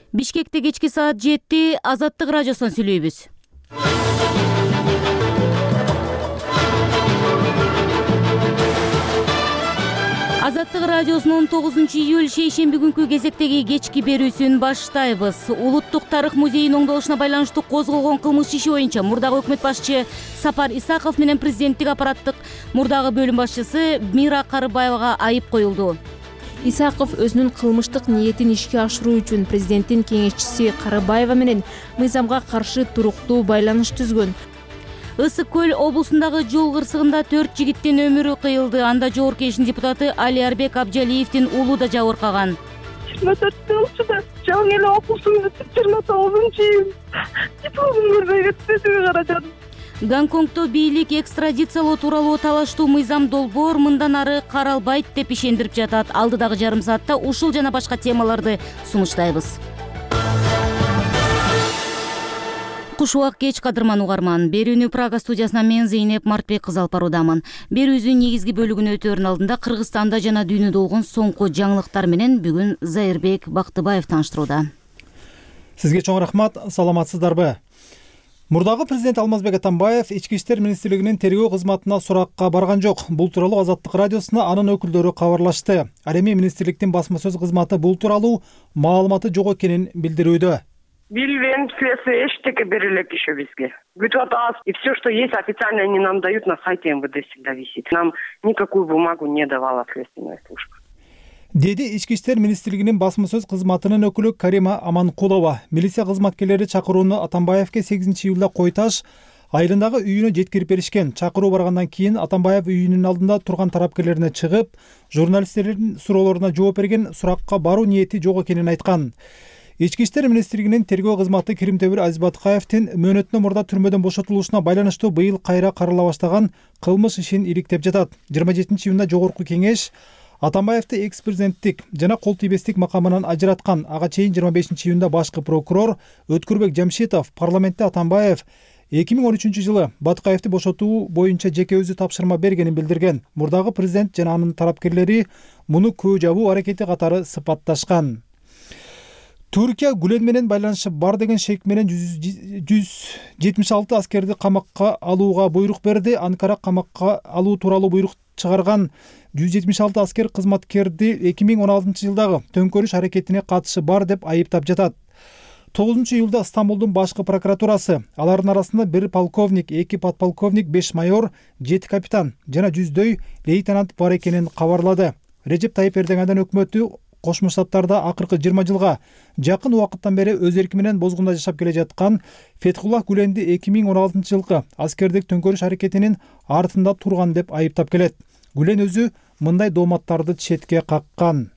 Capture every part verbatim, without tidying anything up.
Бишкекте кечки саат жети Азаттык радиосунан сүйлөйбүз. Азаттык радиосунун тогузунчу июль шейшемби күнкү кезектеги кечки берүүсүн баштайбыз. Улуттук тарых музейинин оңдолушуна байланыштуу козголгон кылмыш иши боюнча мурдагы өкмөт башчы Сапар Исаков менен президенттик аппараттык мурдагы бөлүм башчысы Мира Карыбаевага айып коюлду. Исаков өзүнүн кылмыштык ниетин ишке ашыруу үчүн президенттин кеңешчиси Карыбаева менен мыйзамга каршы туруктуу байланыш түзгөн. Ысык көл облусундагы жол кырсыгында төрт жигиттин өмүрү кыйылды. Анда жогорку кеңештин депутаты Алиарбек Абжалиевдин уулу да жабыркаган. жыйырма төртүнчү жылы жаңы эле окуусун жыйырма тогузунчу июнь дипломун көрбөй кетти каражат. Гонконгдо бийлик экстрадициялоо тууралуу талаштуу мыйзам долбоор мындан ары каралбайт деп ишендирип жатат. Алдыдагы жарым саатта ушул жана башка темаларды сунуштайбыз. Куш убак кеч кадырман угарман. Берүүнү Прага студиясынан мен Зейнеп Мартбек кызы алып баруудамын. Берүүбүздүн негизги бөлүгүн өтөөрүнүн алдында Кыргызстанда жана дүйнөдө болгон соңку жаңылыктар менен бүгүн Зайырбек Бактыбаев тааныштырууда. Сизге чоң рахмат, саламатсыздарбы? Мурдагы президент Алмазбек Атамбаев Ички иштер министрлигинин тергөө кызматына суракка барган жок. Бул тууралуу Азаттык радиосуна анын өкүлдөрү кабарлашты. Ал эми министрликтин басма сөз кызматы бул тууралуу маалыматы жок экенин билдирүүдө. Билбейм, следствие эчтеке бере элек еще бизге. Күтүп атабыз. И все, что есть официально, они нам дают на сайте эм вэ дэ всегда висит. Нам никакую бумагу не давала следственная служба. Деди Ички иштер министрлигинин басма сөз кызматынын өкүлү Карима Аманкулова. Милиция кызматкерлери чакырууну Атамбаевке сегизинчи июлда Койташ айылындагы үйүнө жеткирип беришкен. Чакыруу баргандан кийин Атамбаев үйүнүн алдында турган тарапкерлерине чыгып, журналисттердин суроолоруна жооп берген, суракка баруу ниети жок экенин айткан. Ички иштер министрлигинин тергөө кызматы Киримтебир Азизбатыкаевдин мөөнөтүнөн мурда түрмөдөн бошотулушуна байланыштуу быйыл кайра карала баштаган кылмыш ишин иликтеп жатат. жыйырма жетинчи июнда жогорку кеңеш Атамбаевди экс-президенттик жана кол тийбестик макамынан ажыраткан. Ага чейин жыйырма бешинчи июнда башкы прокурор Өткүрбек Жамшитов парламентте Атамбаев эки миң он үчүнчү жылы Батыкаевди бошотуу боюнча жеке өзү тапшырма бергенин билдирген. Мурдагы президент жана анын тарапкерлери муну көө жабуу аракети катары сыпатташкан. Түркия Гүлен менен байланышы бар деген шек менен жүз жетимиш алты аскерди камакка алууга буйрук берди. Анкара камакка алуу тууралуу буйрук чыгарган жүз жетимиш алты аскер кызматкерди эки миң он алтынчы жылдагы төңкөрүш аракетине катышы бар деп айыптап жатат. тогузунчу июлда Стамбулдун башкы прокуратурасы алардын арасында бир полковник, эки подполковник, беш майор, жети капитан жана жүздөй лейтенант бар экенин кабарлады. Режеп Тайып Эрдогандан өкмөтү Кошмо Штаттарда акыркы жыйырма жылга жакын убакыттан бери өз эрки менен бозгунда жашап келе жаткан Фетхуллах Гүленди эки миң он алтынчы жылкы аскердик төңкөрүш аракетинин артында турган деп айыптап келет. Гүлен өзү мындай дооматтарды четке каккан.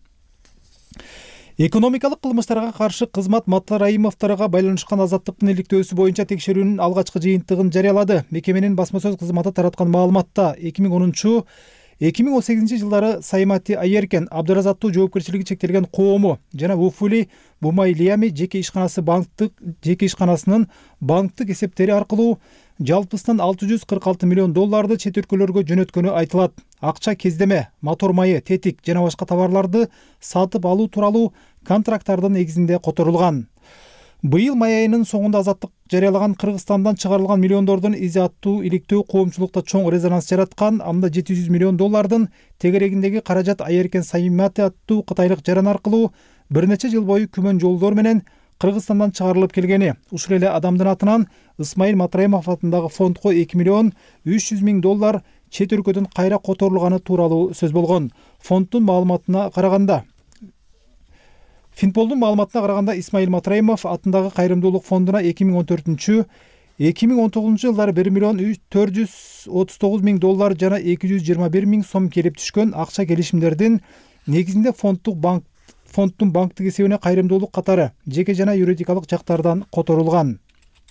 Экономикалык кылмыштарга каршы кызмат Матраимовторго байланышкан Азаттыктын иликтөөсү боюнча текшерүүнүн алгачкы жыйынтыгын жарыялады. Мекеменин басма сөз кызматы тараткан маалыматта эки миң онунчу эки миң он сегизинчи жылдары Саймати Айеркен Абдыразаттуу жоопкерчилиги чектелген коому жана Уфули Бумайлиями жеке ишканасы банктык жеке ишканасынын банктык эсептери аркылуу жалпысынан алты жүз кырк алты миллион долларды чет өлкөлөргө жөнөткөнү айтылат. Акча кездеме, мотор майы, тетик жана башка товарларды сатып алуу тууралуу контракттардын негизинде которулган. Быйыл май айынын соңунда Азаттык жарыялаган Кыргызстандан чыгарылган миллиондордун изи аттуу иликтөө коомчулукта чоң резонанс жараткан. Анда жети жүз миллион доллардын тегерегиндеги каражат Айеркен Саймати аттуу кытайлык жаран аркылуу бир нече жыл бою күмөн жолдор менен Кыргызстандан чыгарылып келгени. Ушул эле адамдын атынан Исмаил Матраимов атындагы фондго эки миллион үч жүз миң доллар чет өлкөдөн кайра которулганы тууралуу сөз болгон. Фонддун маалыматына караганда Финполдун маалыматына караганда Исмаил Матраимов атындагы кайрымдуулук фондуна эки миң он төртүнчү эки миң он тогузунчу жылдары бир миллион төрт жүз отуз тогуз миң доллар жана эки жүз жыйырма бир миң сом келип түшкөн. Акча келишимдердин негизинде фонддук банк фонддун банктык эсебине кайрымдуулук катары жеке жана юридикалык жактардан которулган.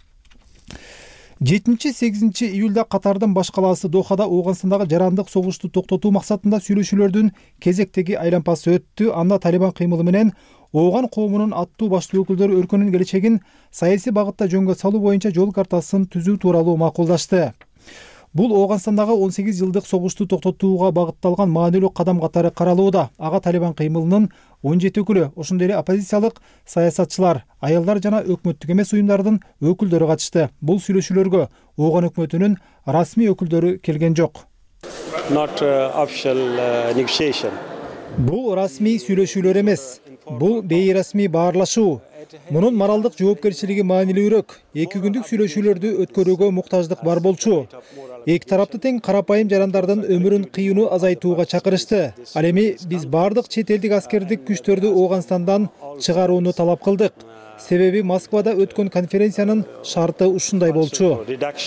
жетинчи сегизинчи июлда Катардын баш калаасы Дохада Оогунстандагы жарандык согушту токтотуу максатында сүйлөшүүлөрдүн кезектеги айланпасы өттү. Анда Талибан кыймылы менен Ооган коомунун аттуу баштуу өкүлдөрү өлкөнүн келечегин саясий багытта жөнгө салуу боюнча жол картасын түзүү тууралуу макулдашты. Бул Ооганстандагы он сегиз жылдык согушту токтотууга багытталган маанилүү кадам катары каралууда. Ага Талибан кыймылынын он жети өкүлү, ошондой эле оппозициялык саясатчылар, аялдар жана өкмөттүк эмес уюмдардын өкүлдөрү катышты. Бул сүйлөшүүлөргө Ооган өкмөтүнүн расмий өкүлдөрү келген жок. Not uh, official uh, negotiation. Бул расмий сүйлөшүүлөр эмес. Бул бейрасмий баарлашуу. Мунун моралдык жоопкерчилиги маанилүүрөөк. Эки күндүк сүйлөшүүлөрдү өткөрүүгө муктаждык бар болчу. Эки тарапты тең карапайым жарандардын өмүрүн кыюуну азайтууга чакырышты. Ал эми биз бардык чет элдик аскердик күчтөрдү Ооганстандан чыгарууну талап кылдык. Себеби Москвада өткөн конференциянын шарты ушундай болчу.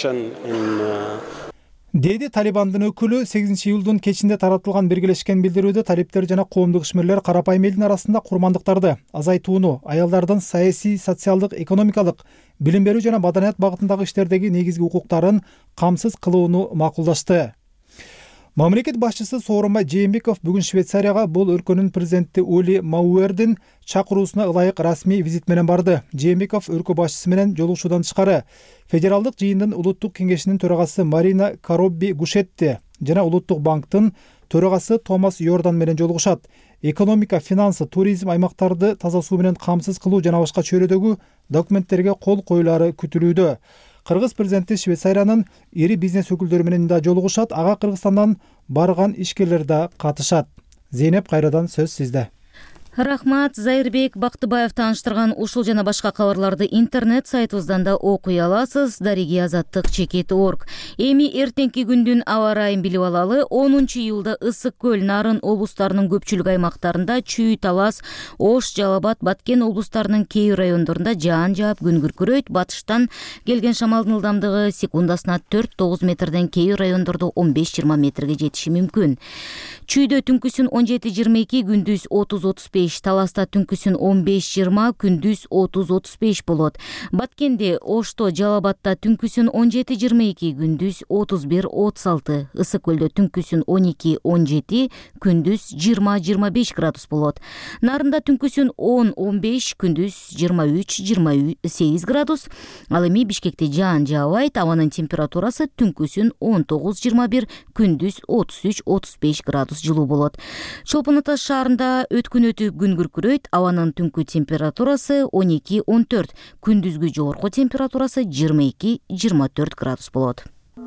Деди Талибандын өкүлү. сегизинчи июлдун кечинде таратылган биргелешкен билдирүүдө талиптер жана коомдук ишмерлер карапайым элдин арасында курмандыктарды азайтууну, аялдардын саясий, социалдык, экономикалык, билим берүү жана маданият багытындагы иштердеги негизги укуктарын камсыз кылууну макулдашты. Мамлекет башчысы Сооронбай Жээнбеков бүгүн Швейцарияга бул өлкөнүн президенти Ули Мауэрдин чакыруусуна ылайык расмий визит менен барды. Жээнбеков өлкө башчысы менен жолугушуудан тышкары Федералдык жыйындын улуттук кеңешинин төрагасы Марина Коробби Гушетти жана Улуттук банктын төрагасы Томас Йордан менен жолугушат. Экономика, финансы, туризм аймактарды таза суу менен камсыз кылуу жана башка чөйрөдөгү документтерге кол коюлары күтүлүүдө. Кыргыз президенти Швейцариянын ири бизнес өкүлдөрү менен да жолугушат. Ага Кыргызстандан барган ишкерлер да катышат. Зейнеп, кайрадан сөз сизде. Рахмат. Зайырбек Бактыбаев тааныштырган ушул жана башка кабарларды интернет сайтыбыздан да окуй аласыз. Дариги азаттык чекит точка орг. Эми эртеңки күндүн аба ырайын билип алалы. онунчу июлда Ысык көл, Нарын облустарынын көпчүлүк аймактарында Чүй, Талас, Ош, Жалал Абад, Баткен облустарынын кээ бир райондорунда жаан жаап күн күркүрөйт. Батыштан келген шамалдын ылдамдыгы секундасына төрт тогуз метрден кээ бир райондордо он беш жыйырма метрге жетиши мүмкүн. Чүйдө түнкүсүн он жети жыйырма эки, күндүз отуз отуз беш, Таласта түнкүсүн он беш жыйырма, күндүз отуз отуз беш болот. Баткенде, Ошто, Жалал Абадта түнкүсүн он жети жыйырма эки, күндүз отуз бир отуз алты, Ысык көлдө түнкүсүн он эки он жети, күндүз жыйырма жыйырма беш градус болот. Нарында түнкүсүн он он беш, күндүз жыйырма үч жыйырма сегиз градус. Ал эми Бишкекте жаан жаабайт, абанын температурасы түнкүсүн он тогуз жыйырма бир, күндүз отуз үч отуз беш градус жылуу болот. Чолпон Ата шаарында өткүн өтүп күн күркүрөйт, абанын түнкү температурасы он эки он төрт, күндүзгү жогорку температурасы жыйырма эки жыйырма төрт градус болот.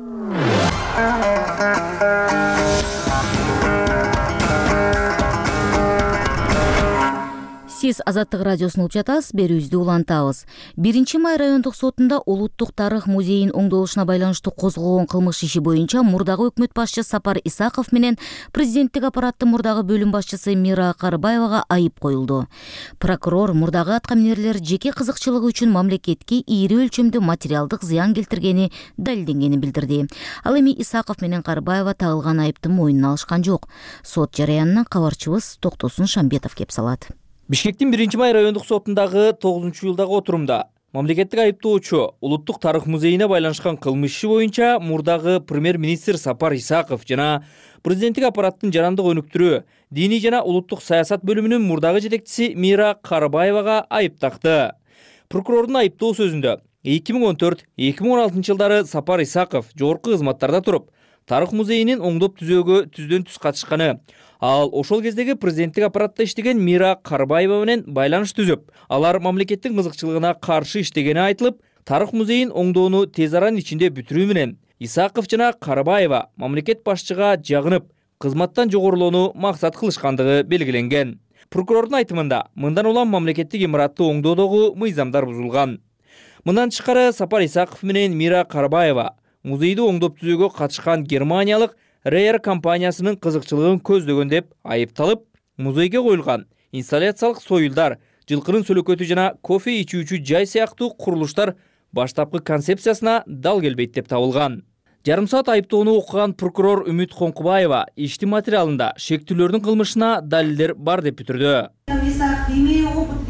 Сиз Азаттык радиосун угуп жатасыз, берүүбүздү улантабыз. биринчи май райондук сотунда Улуттук тарых музейинин оңдолушуна байланыштуу козголгон кылмыш иши боюнча мурдагы өкмөт башчысы Сапар Исаков менен президенттик аппараттын мурдагы бөлүм башчысы Мира Карыбаевага айып коюлду. Прокурор мурдагы аткаминерлер жеке кызыкчылыгы үчүн мамлекетке ийри өлчөмдө материалдык зыян келтиргени далилденгенин билдирди. Ал эми Исаков менен Карыбаева тагылган айыптын мойнуна алышкан жок. Сот жараянына кабарчыбыз Токтосун Шамбетов кеп салат. Бишкектин биринчи май райондук сотундагы тогузунчу июлдагы отурумда мамлекеттик айыптоочу Улуттук тарых музейине байланышкан кылмыш иши боюнча мурдагы премьер-министр Сапар Исаков жана президенттик аппараттын жарандык өнүктүрүү, диний жана улуттук саясат бөлүмүнүн мурдагы жетекчиси Мира Карыбаевага айып такты. Прокурордун айыптоо сөзүндө эки миң он төрт эки миң он алтынчы жылдары Сапар Исаков жогорку кызматтарда туруп, тарых музейинин оңдоп түзөөгө түздөн түз катышканы, ал ошол кездеги президенттик аппаратта иштеген Мира Карыбаева менен байланыш түзүп, алар мамлекеттин кызыкчылыгына каршы иштегени айтылып, тарых музейин оңдоону тез аранын ичинде бүтүрүү менен Исаков жана Карыбаева мамлекет башчыга жагынып, кызматтан жогорулоону максат кылышкандыгы белгиленген. Прокурордун айтымында, мындан улам мамлекеттик имаратты оңдоодогу мыйзамдар бузулган. Мындан тышкары Сапар Исаков менен Мира Карыбаева музейди оңдоп түзөөгө катышкан германиялык Рейер компаниясынын кызыкчылыгын көздөгөн деп айыпталып, музейге коюлган инсталляциялык союлдар, жылкынын сөлөкөтү жана кофе ичүүчү жай сыяктуу курулуштар баштапкы концепциясына дал келбейт деп табылган. Жарым саат айыптоону окуган прокурор Үмүт Коңкубаева иштин материалында шектүүлөрдүн кылмышына далилдер бар деп бүтүрдү.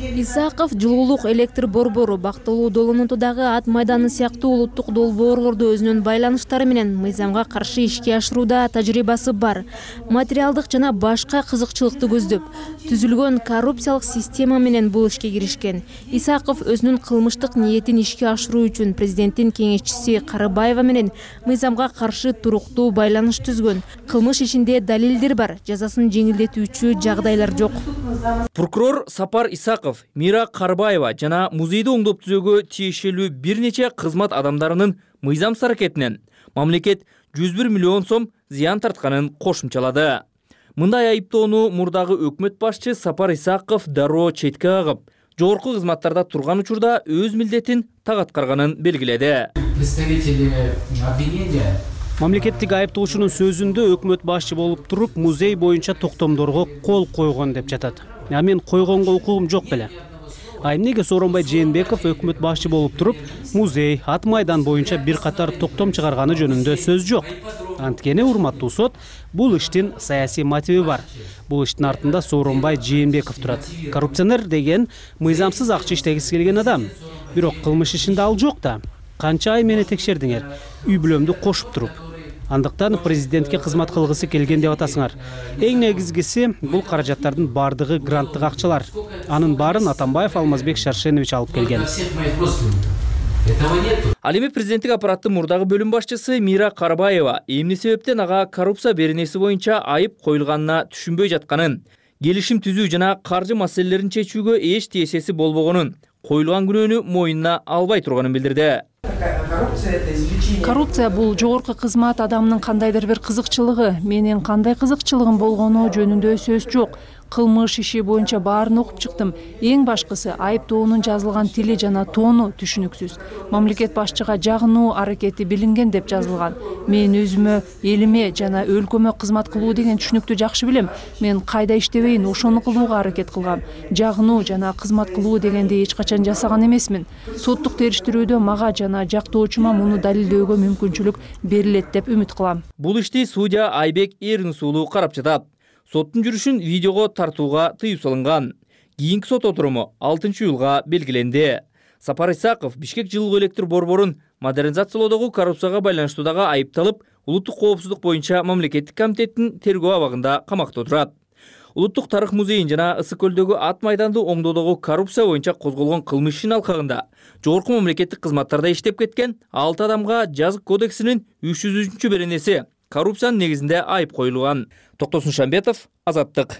Исаков жылуулук электр борбору, Бактылуу долонотудагы ат майданы сыяктуу улуттук долбоорлорду өзүнүн байланыштары менен мыйзамга каршы ишке ашырууда тажрыйбасы бар. Материалдык жана башка кызыкчылыкты көздөп, түзүлгөн коррупциялык система менен бул ишке киришкен. Исаков өзүнүн кылмыштык ниетин ишке ашыруу үчүн президенттин кеңешчиси Карыбаева менен мыйзамга каршы туруктуу байланыш түзгөн. Кылмыш ишинде далилдер бар, жазасын жеңилдетүүчү жагдайлар жок. Прокурор Сапар Исаков, Мира Карыбаева жана музейди оңдоп түзөөгө тиешелүү бир нече кызмат адамдарынын мыйзамсыз аракетинен мамлекет жүз бир миллион сом зыян тартканын кошумчалады. Мындай айыптоону мурдагы өкмөт башчы Сапар Исаков дароо четке кагып, жогорку кызматтарда турган учурда өз милдетин так аткарганын белгиледи. Представители обвинения Мамлекеттик айыптоочунун сөзүндө өкмөт башчы болуп туруп, музей боюнча токтомдорго кол койгон деп жатат. А мен койгонго укугум жок беле. А эмнеге Сооронбай Жээнбеков өкмөт башчы болуп туруп, музей, ат майдан боюнча бир катар токтом чыгарганы жөнүндө сөз жок. Анткени, урматтуу сот, бул иштин саясий мотиви бар. Бул иштин артында Сооронбай Жээнбеков турат. Коррупционер деген мыйзамсыз акча иштегиси келген адам. Бирок кылмыш ишинде ал жок да. Канча ай мени текшердиңер, үй бүлөмдү кошуп туруп. Андыктан президентке кызмат кылгысы келген деп атасыңар. Эң негизгиси бул каражаттардын бардыгы гранттык акчалар. Анын баарын Атамбаев Алмазбек Шаршенович алып келген. Ал эми президенттик аппараттын мурдагы бөлүм башчысы Мира Карыбаева эмне себептен ага коррупция беренеси боюнча айып коюлганына түшүнбөй жатканын, келишим түзүү жана каржы маселелерин чечүүгө эч тиешеси болбогонун, коюлган күнөөнү моюнуна албай турганын билдирди. Коррупция бул жогорку кызмат адамынын кандайдыр бир кызыкчылыгы. Менин кандай кызыкчылыгым болгону жөнүндө сөз жок. Кылмыш иши боюнча баарын окуп чыктым. Эң башкысы айыптоонун жазылган тили жана тону түшүнүксүз. Мамлекет башчыга жагынуу аракети билинген деп жазылган. Мен өзүмө, элиме жана өлкөмө кызмат кылуу деген түшүнүктү жакшы билем. Мен кайда иштебейин, ошону кылууга аракет кылгам. Жагынуу жана кызмат кылуу дегенди эч качан жасаган эмесмин. Соттук териштирүүдө мага жана жактоочума муну далилдөөгө мүмкүнчүлүк берилет деп үмүт кылам. Бул ишти судья Айбек Эрнис уулу карап жатат. Соттун жүрүшүн видеого тартууга тыюу салынган. Кийинки сот отуруму алтынчы июлга белгиленди. Сапар Исаков Бишкек жылуу электр борборун модернизациялоодогу коррупцияга байланыштуудагы айыпталып, улуттук коопсуздук боюнча мамлекеттик комитеттин тергөө абагында камакта отурат. Улуттук тарых музейин жана Ысык көлдөгү ат майданды оңдоодогу коррупция боюнча козголгон кылмыш ишинин алкагында жогорку мамлекеттик кызматтарда иштеп кеткен алты адамга жазык кодексинин үч жүз үчүнчү беренеси коррупциянын негизинде айып коюлган. Токтосун Шамбетов, Азаттык.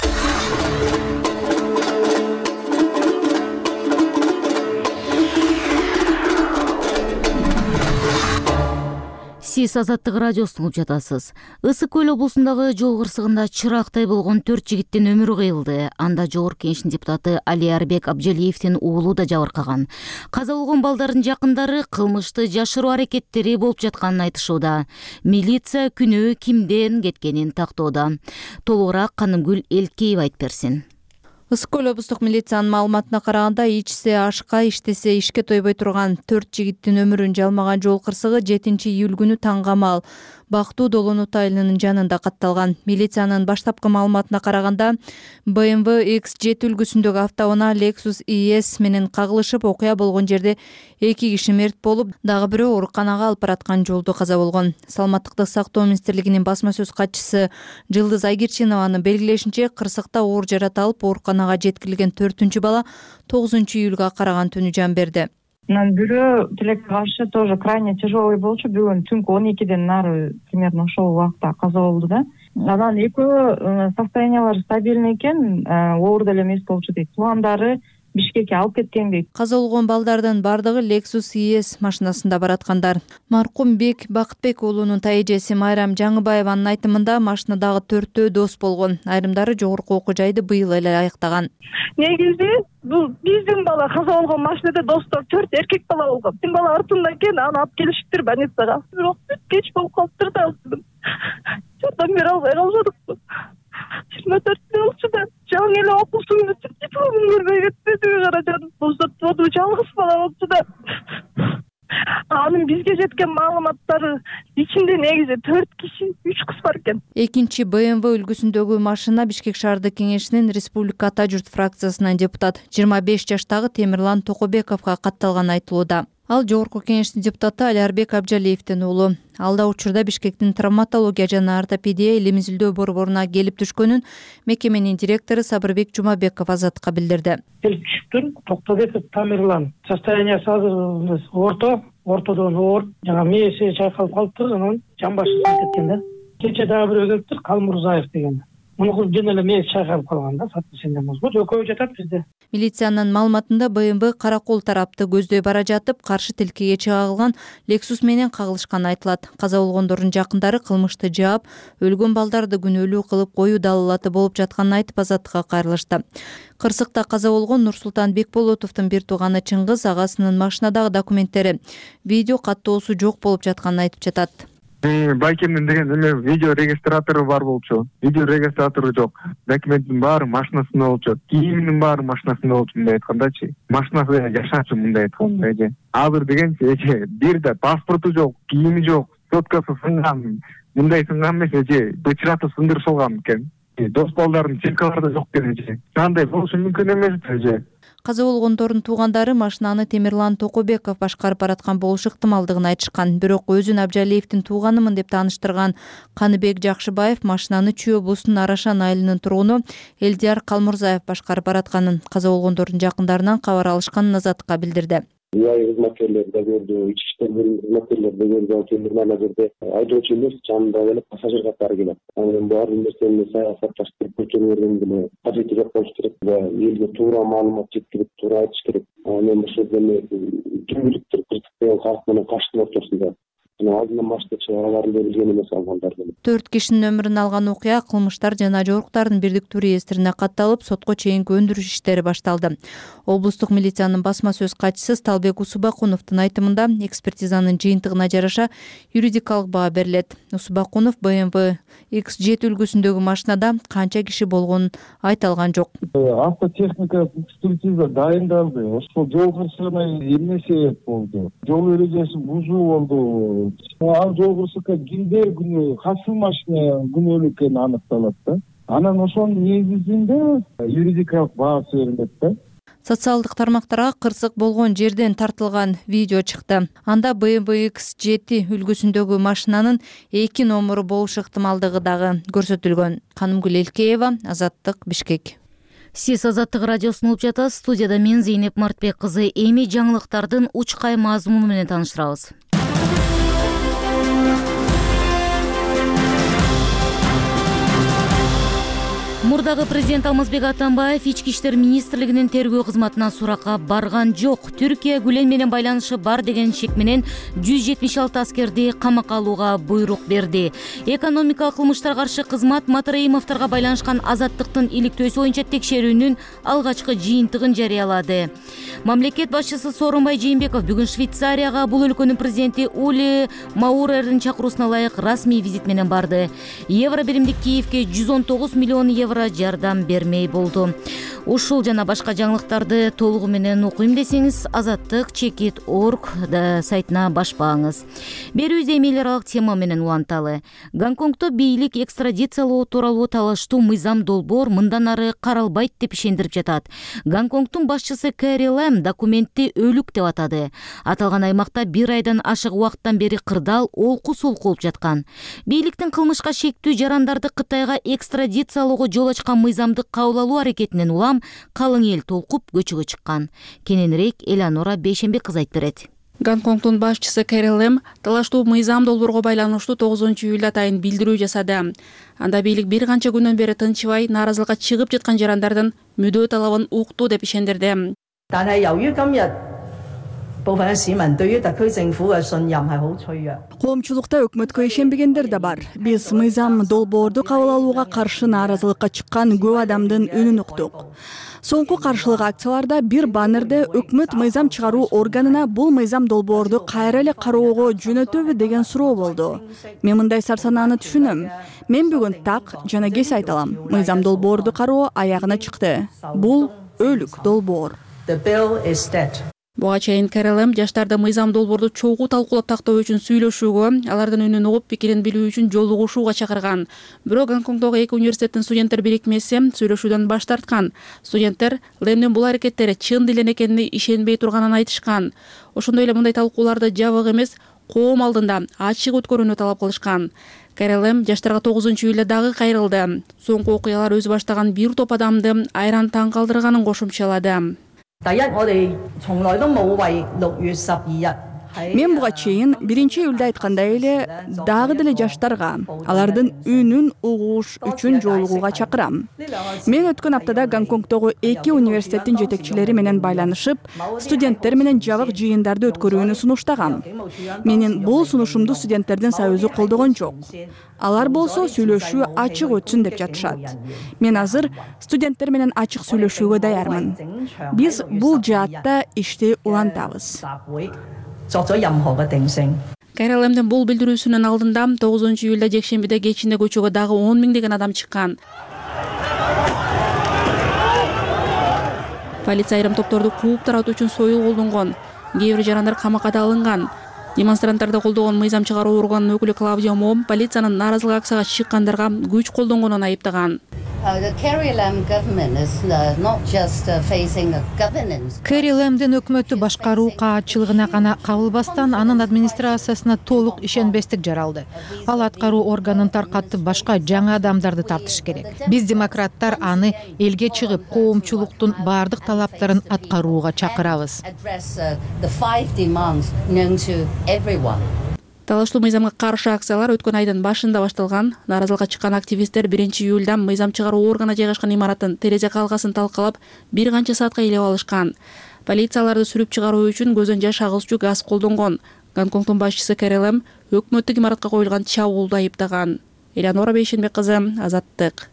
Сиз Азаттык радиосун угуп жатасыз. Ысык көл облусундагы жол кырсыгында чырактай болгон төрт жигиттин өмүрү кыйылды. Анда жогорку кеңештин депутаты Алиарбек Абжалиевдин уулу да жабыркаган. Каза болгон балдардын жакындары кылмышты жашыруу аракеттери болуп жатканын айтышууда. Милиция күнөө кимден кеткенин тактоодо. Толугураак Канымгүл Элкеева айтып берсин. Ысык көл облустук милициянын маалыматына караганда, ичсе ашка, иштесе ишке тойбой турган төрт жигиттин өмүрүн жалмаган жол кырсыгы жетинчи июль күнү таңгамал Бактуу Долонот айылынын жанында катталган. Милициянын баштапкы маалыматына караганда, бэ эм вэ икс жети үлгүсүндөгү автоунаа Lexus и эс менен кагылышып, окуя болгон жерде эки киши мерт болуп, дагы бирөө ооруканага алып бараткан жолдо каза болгон. Саламаттыкты сактоо министрлигинин басма сөз катчысы Жылдыз Айгерчинованын белгилешинче, кырсыкта оор жарат алып, ооруканага жеткирилген төртүнчү бала тогузунчу июлга караган түнү жан берди. Бирөө тилекке каршы тоже крайне тяжелый болчу. Бүгүн түнкү он экиден нары примерно ошол убакта каза болду да. Анан экөө состояниялары стабильный экен, оор деле эмес болчу дейт. Туугандары Бишкекке алып кеткен дейт. Каза болгон балдардын бардыгы Lexus и эс машинасында бараткандар. Маркум Бек Бакытбек уулунун тайэжеси Майрам Жаңыбаеванын айтымында, машинадагы төртөө дос болгон. Айрымдары жогорку окуу жайды быйыл эле аяктаган. Негизи бул биздин бала каза болгон машинада достор төрт эркек бала болгон. Биздин бала артында экен, аны алып келишиптир больницага. Бирок кеч болуп калыптыр да. Жардам бере албай калышат. жыйырма төрттө болчу да. Жаңы эле окуусун бүтүп дипломун көрбөй кетпедиби каражан. Бозотподу, жалгыз бала болчу да. Анын бизге жеткен маалыматтары ичинде негизи төрт киши, үч үч кыз бар экен. Экинчи бэ эм вэ үлгүсүндөгү машина Бишкек шаардык кеңешинин Республика Ата журт фракциясынан депутат жыйырма беш жаштагы Темирлан Токобековго катталганы айтылууда. Ал жогорку кеңештин депутаты Алиарбек Абжалиевдин уулу. Ал да учурда Бишкектин травматология жана ортопедия илим изилдөө борборуна келип түшкөнүн мекеменин директору Сабырбек Жумабеков Азатка билдирди. Келип түшүптүр. Токтобеков Тамирлан. Состояниясы азыр орто, ортодон оор, жана мээси чайкалып калыптыр, анан жан башы сынып кеткен да. Кече дагы бирөө келиптир, Калмурзаев деген. Мунуку жөн эле мээси чайкалып калган да, сатпасендемиз. Бул экөө жатат бизде. Милициянын маалыматында бэ эм вэ Каракол тарапты көздөй бара жатып, каршы тилкеге чыга калган Lexus менен кагылышканы айтылат. Каза болгондордун жакындары кылмышты жаап, өлгөн балдарды күнөөлүү кылып коюу далалаты болуп жатканын айтып Азаттыкка кайрылышты. Кырсыкта каза болгон Нурсултан Бекболотовдун бир тууганы Чыңгыз агасынын машинадагы документтери, видео каттоосу жок болуп жатканын айтып жатат. Байкемдин деген эме видео регистратору бар болчу. Видео регистратору жок. Документтин баары машинасында болчу. Кийиминин баары машинасында болчу, мындай айткандачы. Машинасы жашачу, мындай айтканда эже. Азыр дегенчи эже бир да паспорту жок, кийими жок, соткасы сынган. Мындай сынган эмес эже, бычыраты сындырышылган экен. Дос балдардын чекалары да жок экен эже. Кандай болушу мүмкүн эмес эже. Каза болгондордун туугандары машинаны Темирлан Токобеков башкарып бараткан болушу ыктымалдыгын айтышкан. Бирок өзүн Абжалиевдин тууганымын деп тааныштырган Каныбек Жакшыбаев машинаны Чүй облусунун Арашан айылынын тургуну Элдияр Калмурзаев башкарып баратканын, каза болгондордун жакындарынан кабар алышканын Азаттыкка билдирди. Уай кызматкерлер да көрдү, ички иштер бөлүмүнүн кызматкерлери да көрдү. Темирлан азырда айдоочу эмес, жанында келип пассажир катары келет. Анын баардык нерсени саясатташтырып көрчөмөрдөн деле кажети жок болуш керек. Элге туура маалымат жеткирип, туура айтыш керек. Мен ушул эми түндүктөр кырсыктагы калк менен Каштын ортосунда алдынан баштап чыгараларын билген эмес алгандар. Төрт кишинин өмүрүн алган окуя кылмыштар жана жоруктардын бирдиктүү реестрине катталып, сотко чейинки өндүрүш иштери башталды. Облустук милициянын басма сөз катчысы Талбек Усубакуновдун айтымында экспертизанын жыйынтыгына жараша юридикалык баа берилет. Усубакунов бэ эм вэ икс жети үлгүсүндөгү машинада канча киши болгонун айта алган жок. Автотехника экспертиза дайындалды. Ошол жол кырсыгына эмне себеп болду? Жол эрежесин бузуу болду. Ал жол кырсыкка кимдер күнөө кайсы машина күнөөлүү экени аныкталат да. Анан ошонун негизинде юридикалык баасы берилет да. Социалдык тармактарга кырсык болгон жерден тартылган видео чыкты. Анда бэ эм вэ икс жети үлгүсүндөгү машинанын эки номеру болушу ыктымалдыгы дагы көрсөтүлгөн. Канымгүл Элкеева, Азаттык, Бишкек. Сиз Азаттык радиосун угуп жатасыз. Студияда мен Зейнеп Мартбек кызы. Эми жаңылыктардын учкай мазмуну менен тааныштырабыз. Мурдагы президент Алмазбек Атамбаев ички иштер министрлигинин тергөө кызматына суракка барган жок. Түркия Гүлен менен байланышы бар деген шек менен жүз жетимиш алты аскерди камакка алууга буйрук берди. Экономикалык кылмыштарга каршы кызмат Матраимовторго байланышкан Азаттыктын иликтөөсү боюнча текшерүүнүн алгачкы жыйынтыгын жарыялады. Мамлекет башчысы Сооронбай Жээнбеков бүгүн Швейцарияга бул өлкөнүн президенти Ули Маурердин чакыруусуна ылайык расмий визит менен барды. Евро биримдик Киевке жүз он тогуз миллион евро жардам бермей болду. Ушул жана башка жаңылыктарды толугу менен окуйм десеңиз азаттык чекит точка орг сайтына баш бааңыз. Берүүбүз эми эл аралык тема менен уланталы. Гонконгдо бийлик экстрадициялоо тууралуу талаштуу мыйзам долбоор мындан ары каралбайт деп ишендирип жатат. Гонконгдун башчысы Кэрри Лэм документти өлүк деп атады. Аталган аймакта бир айдан ашык убакыттан бери кырдаал олку солку болуп жаткан. Бийликтин кылмышка шектүү жарандарды Кытайга экстрадициялоого жол ачкан мыйзамды кабыл алуу аракетинен улам калың эл толкуп көчөгө чыккан. Кененирээк Элеонора Бейшенбек кыз айтып берет. Гонконгдун башчысы Кэрри Лэм талаштуу мыйзам долбоорго байланыштуу тогузунчу июль атайын билдирүү жасады. Анда бийлик бир канча күндөн бери тынчыбай нааразылыкка чыгып жаткан жарандардын мүдөө талабын укту деп ишендирди. Коомчулукта өкмөткө ишенбегендер да бар. Биз мыйзам долбоорду кабыл алууга каршы нааразылыкка чыккан көп адамдын үнүн уктук. Соңку каршылык акцияларда бир баннерде өкмөт мыйзам чыгаруу органына бул мыйзам долбоорду кайра эле кароого жөнөтөбү деген суроо болду. Мен мындай сарсанааны түшүнөм. Мен бүгүн так жана кес айта алам. Мыйзам долбоорду кароо аягына чыкты. Бул өлүк долбоор. Буга чейин КРЛМ жаштарды мыйзам долбоорду чогуу талкуулап тактоо үчүн сүйлөшүүгө, алардын үнүн угуп пикирин билүү үчүн жолугушууга чакырган. Бирок Гонконгдогу эки университеттин студенттер бирикмеси сүйлөшүүдөн баш тарткан. Студенттер Лемдин бул аракеттери чын дилен экенине ишенбей турганын айтышкан. Ошондой эле мындай талкууларды жабык эмес, коом алдында ачык өткөрүүнү талап кылышкан. КРЛМ жаштарга тогузунчу июлда дагы кайрылды. Соңку окуялар өзү баштаган бир топ адамды айран таң калтырганын кошумчалады. Мен буга чейин биринчи июлда айткандай эле дагы деле жаштарга алардын үнүн угуш үчүн жолугууга чакырам. Мен өткөн аптада Гонконгдогу эки университеттин жетекчилери менен байланышып, студенттер менен жабык жыйындарды өткөрүүнү сунуштагам. Менин бул сунушумду студенттердин союзу колдогон жок. Алар болсо сүйлөшүү ачык өтсүн деп жатышат. Мен азыр студенттер менен ачык сүйлөшүүгө даярмын. Биз бул жаатта ишти улантабыз. КРЛМдин бул билдирүүсүнүн алдында тогузунчу июлда жекшембиде кечинде көчөгө дагы он миңдеген адам чыккан. Полиция айрым топторду кууп таратуу үчүн союл колдонгон. Кээ бир жарандар камакка да алынган. Демонстранттарды колдогон мыйзам чыгаруу органынын өкүлү Клаудио Мом полициянын нааразылык акцияга чыккандарга күч колдонгонун айыптаган. КРЛМдин өкмөтү башкаруу каатчылыгына гана кабылбастан анын администрациясына толук ишенбестик жаралды. Ал аткаруу органын таркатып башка жаңы адамдарды тартыш керек. Биз демократтар аны элге чыгып, коомчулуктун бардык талаптарын аткарууга чакырабыз. Талаштуу мыйзамга каршы акциялар өткөн айдын башында башталган. Нааразылыкка чыккан активисттер биринчи июлда мыйзам чыгаруу органы жайгашкан имараттын терезе калгасын талкалап, бир канча саатка илеп алышкан. Полицияларды сүрүп чыгаруу үчүн көзөн жаш агызчу газ колдонгон. Гонконгдун башчысы КРЛМ өкмөттүк имаратка коюлган чабуулду айыптаган. Элеонора Бейшенбек кызы, Азаттык.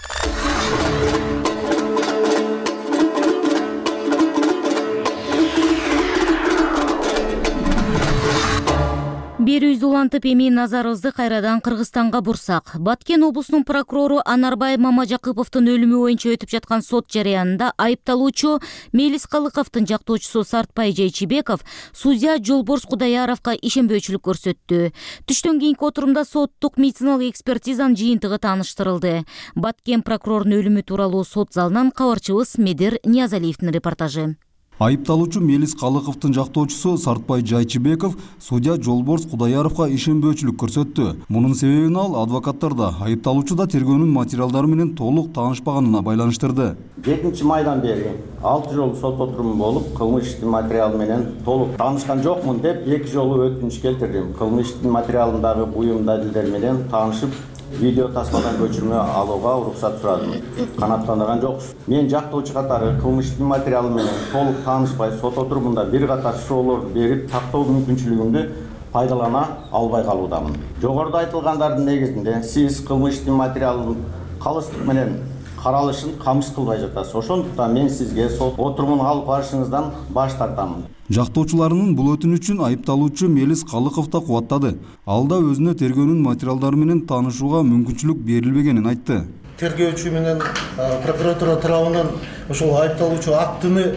Берүүбүздү улантып, эми назарыбызды кайрадан Кыргызстанга бурсак. Баткен облусунун прокурору Анарбай Мамажакыповдун өлүмү боюнча өтүп жаткан сот жарыянында айыпталуучу Мелис Калыковдун жактоочусу Сартбай Жайчибеков судья Жолборс Кудаяровго ишенбөөчүлүк көрсөттү. Түштөн кийинки отурумда соттук медициналык экспертизанын жыйынтыгы тааныштырылды. Баткен прокурорунун өлүмү тууралуу сот залынан кабарчыбыз Медер Ниязалиевдин репортажы. Айыпталуучу Мелис Калыковдун жактоочусу Сартбай Жайчибеков судья Жолборс Кудаяровго ишенбөөчүлүк көрсөттү. Мунун себебин ал адвокаттар да, айыпталуучу да тергөөнүн материалдары менен толук таанышпаганына байланыштырды. жетинчи майдан бери алты жолу сот отуруму болуп, кылмыштын материалы менен толук таанышкан жокмун деп эки жолу өтүнүч келтирдим. Кылмыштын материалындагы буюм далилдер менен таанышып, видео тасмадан көчүрмө алууга уруксат сурадым. Канааттандырган жокпуз. Мен жактоочу катары кылмыштын материалы менен толук таанышпай сот отурумунда бир катар суроолорду берип тактоо мүмкүнчүлүгүмдү пайдалана албай калуудамын. Жогоруда айтылгандардын негизинде сиз кылмыштын материалын калыстык менен каралышын камсыз кылбай жатасыз. Ошондуктан мен сизге сот отурумун алып барышыңыздан баш тартамын. Жактоочуларынын бул өтүнүчүн айыпталуучу Мелис Калыков да кубаттады. Ал да өзүнө тергөөнүн материалдары менен таанышууга мүмкүнчүлүк берилбегенин айтты. Тергөөчү менен прокуратура тарабынан ошол айыпталуучу актыны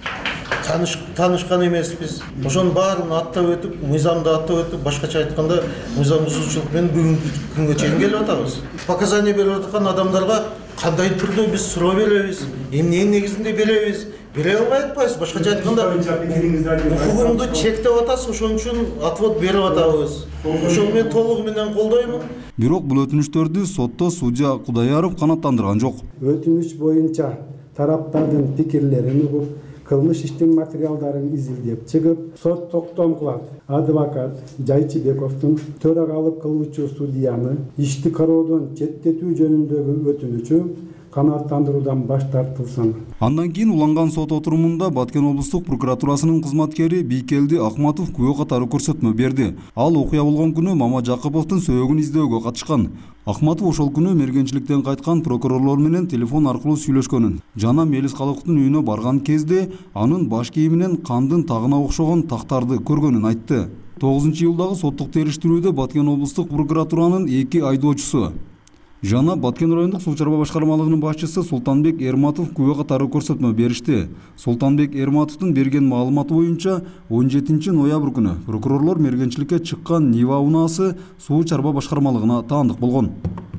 таанышкан эмеспиз. Ошонун баарын аттап өтүп, мыйзамды аттап өтүп, башкача айтканда мыйзам бузуучулук менен бүгүнкү күнгө чейин келип атабыз. Показания берип аткан адамдарга кандай түрдө биз суроо беребиз, эмненин негизинде беребиз, бере албай атпайбыз. Башкача айтканда, укугумду чектеп атасыз, ошон үчүн отвод берип атабыз. Ошону мен толугу менен колдоймун. Бирок бул өтүнүчтөрдү сотто судья Кудаяров канааттандырган жок. Өтүнүч боюнча тараптардын пикирлерин угуп, кылмыш иштин материалдарын изилдеп чыгып, сот токтом кылат. Адвокат Жайчибековдун төрагалык кылуучу судьяны ишти кароодон четтетүү жөнүндөгү өтүнүчү канааттандыруудан баш тартылсын. Андан кийин уланган сот отурумунда Баткен облустук прокуратурасынын кызматкери Бийкелди Акматов күбө катары көрсөтмө берди. Ал окуя болгон күнү Мамажакыповдун сөөгүн издөөгө катышкан. Акматов ошол күнү мергенчиликтен кайткан прокурорлор менен телефон аркылуу сүйлөшкөнүн жана Мелис Калыковдун үйүнө барган кезде анын баш кийиминен кандын тагына окшогон тактарды көргөнүн айтты. тогузунчу июлдагы соттук териштирүүдө Баткен облустук прокуратуранын эки айдоочусу Жана Баткен райондук суу чарба башкармалыгынын башчысы Султанбек Эрматов күбө катары көрсөтмө беришти. Султанбек Эрматовдун берген маалыматы боюнча он жетинчи ноябрь күнү прокурорлор мергенчиликке чыккан Нива унаасы суу чарба башкармалыгына таандык болгон.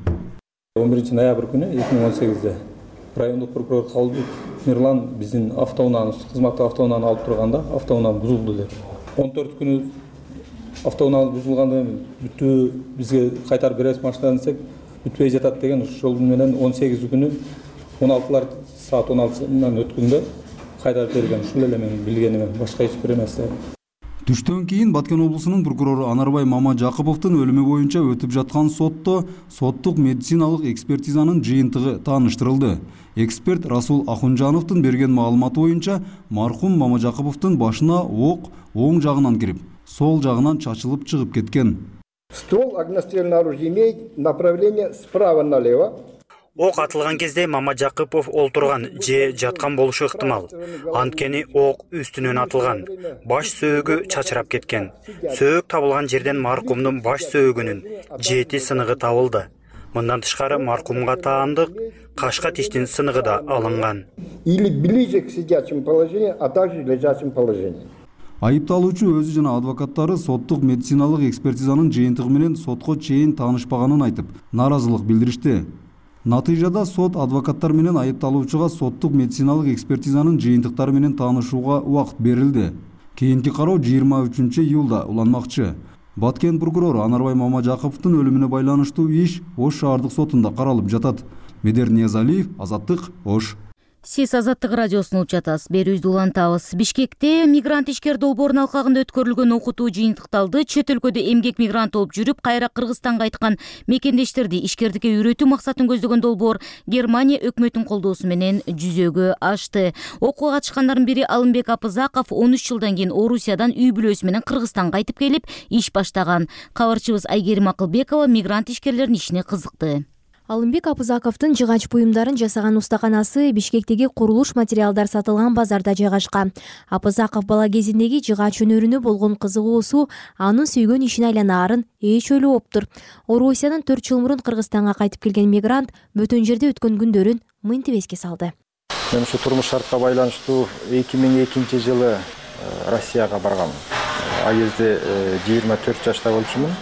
он биринчи ноябрь күнү эки миң он сегизде райондук прокурор Калбек Мирлан биздин автоунааны кызматтык автоунааны алып турганда автоунаа бузулду деп. он төрт күнү автоунаа бузулгандан бүтү бизге кайтарып бересиз машинаны десек бүтпөй жатат деген ошол менен он сегизи күнү он алтылар саат он алтыдан өткөндө кайтарып берген. Ушул эле менин билгеним, башка эч бир эмес. Түштөн кийин Баткен облусунун прокурору Анарбай Мамажакыповдун өлүмү боюнча өтүп жаткан сотто соттук медициналык экспертизанын жыйынтыгы тааныштырылды. Эксперт Расул Ахунжановдун берген маалыматы боюнча мархум Мамажакыповдун башына ок оң жагынан кирип, сол жагынан чачылып чыгып кеткен. Ствол огнестрельного оружия имеет направление справа налево. Ок атылган кезде Мамажакыпов олтурган же жаткан болушу ыктымал. Анткени ок үстүнөн атылган. Баш сөөгү чачырап кеткен. Сөөк табылган жерден маркумдун баш сөөгүнүн жети сыныгы табылды. Мындан тышкары маркумга таандык кашка тиштин сыныгы да алынган. Или ближе к сидячему положению, а также лежачему положению. Айыпталуучу өзү жана адвокаттары соттук медициналык экспертизанын жыйынтыгы менен сотко чейин таанышпаганын айтып, нааразылык билдиришти. Натыйжада сот адвокаттар менен айыпталуучуга соттук медициналык экспертизанын жыйынтыктары менен таанышууга убакыт берилди. Кийинки кароо жыйырма үчүнчү июлда уланмакчы. Баткен прокурору Анарбай Мамажакыповдун өлүмүнө байланыштуу иш Ош шаардык сотунда каралып жатат. Медер Ниязалиев, Азаттык, Ош. Сиз Азаттык радиосун угуп жатасыз. Берүүбүздү улантабыз. Бишкекте мигрант ишкер долбоорунун алкагында өткөрүлгөн окутуу жыйынтыкталды. Чет өлкөдө эмгек мигрант болуп жүрүп, кайра Кыргызстанга кайткан мекендештерди ишкердикке үйрөтүү максатын көздөгөн долбоор Германия өкмөтүнүн колдоосу менен жүзөгө ашты. Окууга катышкандардын бири Алымбек Апызаков он үч жылдан кийин Орусиядан үй бүлөсү менен Кыргызстанга кайтып келип, иш баштаган. Кабарчыбыз Айгерим Акылбекова мигрант ишкерлердин ишине кызыкты. Алымбек Апызаковдун жыгач буюмдарын жасаган устаканасы Бишкектеги курулуш материалдар сатылган базарда жайгашкан. Апызаков бала кезиндеги жыгач өнөрүнө болгон кызыгуусу анын сүйгөн ишине айланаарын эч ойлобоптур. Орусиядан төрт жыл мурун Кыргызстанга кайтып келген мигрант бөтөн жерде өткөн күндөрүн мынтип эске салды. Мен ушу турмуш шартка байланыштуу эки миң экинчи жылы Россияга баргам. Ал кезде жыйырма төрт жашта болчумун.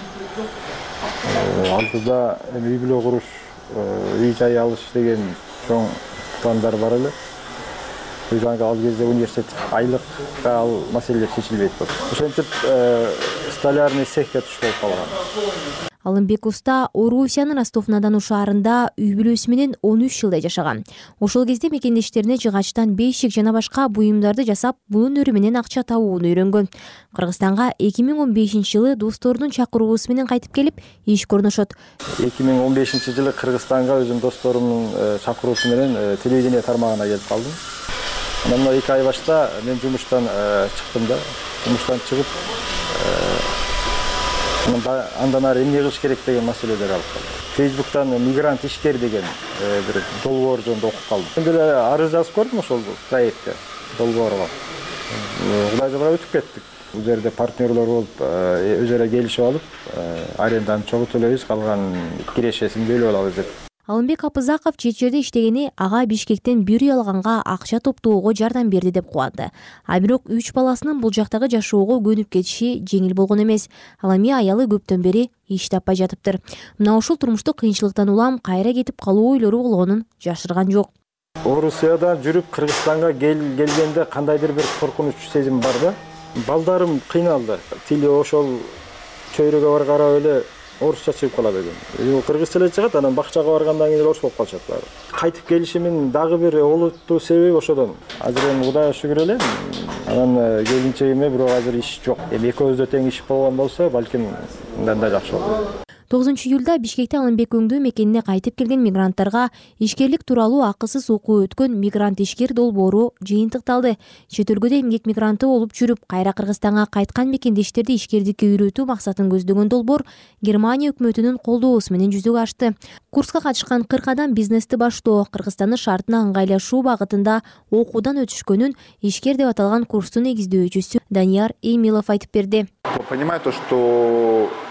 Алдыда үй бүлө куруш, үй жай алыш деген чоң пландар бар эле. Ал кезде университет айлыкка ал маселелер чечилбейт болду. Ошентип столярный цехке туш болуп калган. Алымбек уста Орусиянын Ростов-на-Дону шаарында үй бүлөсү менен он үч жылдай жашаган. Ошол кезде мекендештерине жыгачтан бешик жана башка буюмдарды жасап, бунун өрү менен акча табууну үйрөнгөн. Кыргызстанга эки миң он бешинчи жылы досторунун чакыруусу менен кайтып келип, иш көрнөшөт. эки миң он бешинчи жылы Кыргызстанга өзүм досторумдун чакыруусу менен телевидение тармагына келип калдым. Анан эки ай башта мен жумуштан чыктым да. Жумуштан чыгып андан ары эмне кылыш керек деген маселелер алып калдым. Фейсбуктан мигрант ишкер деген бир долбоор жөнүндө окуп калдым. Мен деле арыз жазып көрдүм ошол проектке, долбоорго. Кудай жабыра өтүп кеттик. Бул жерде партнерлор болуп, өз ара келишип алып, аренданы чогуу төлөйбүз, калган кирешесин бөлүп алабыз деп. Алымбек Апызаков чет жерде иштегени ага Бишкектен бир үй алганга акча топтоого жардам берди деп кубанды. А бирок үч баласынын бул жактагы жашоого көнүп кетиши жеңил болгон эмес. Ал эми аялы көптөн бери иш таппай жатыптыр. Мына ушул турмуштук кыйынчылыктан улам кайра кетип калуу ойлору болгонун жашырган жок. Орусиядан жүрүп Кыргызстанга келгенде кандайдыр бир коркунуч сезим бар да. Балдарым кыйналды. Тили ошол чөйрөгө бар карап эле орусча чыгып калат экен. Кыргызча эле чыгат, анан бакчага баргандан кийин орус болуп калышат баары. Кайтып келишимин дагы бир олуттуу себеби ошодон. Азыр эми Кудайга шүгүр эле. Анан келинчегиме бирок азыр иш жок. Эми экөөбүздө тең иш болгон болсо, балким мындан да жакшы болот. тогузунчу июлда Бишкекте Алымбек өңдүү мекенине кайтып келген мигранттарга ишкерлик тууралуу акысыз окуу өткөн мигрант ишкер долбоору жыйынтыкталды. Чет өлкөдө эмгек мигранты болуп жүрүп, кайра Кыргызстанга кайткан мекендештерди ишкердикке үйрөтүү максатын көздөгөн долбоор Германия өкмөтүнүн колдоосу менен жүзөгө ашты. Курска катышкан кырк адам бизнести баштоо, Кыргызстандын шартына ыңгайлашуу багытында окуудан өтүшкөнүн ишкер деп аталган курстун негиздөөчүсү Данияр Эмилов айтып берди. Понимаю то, что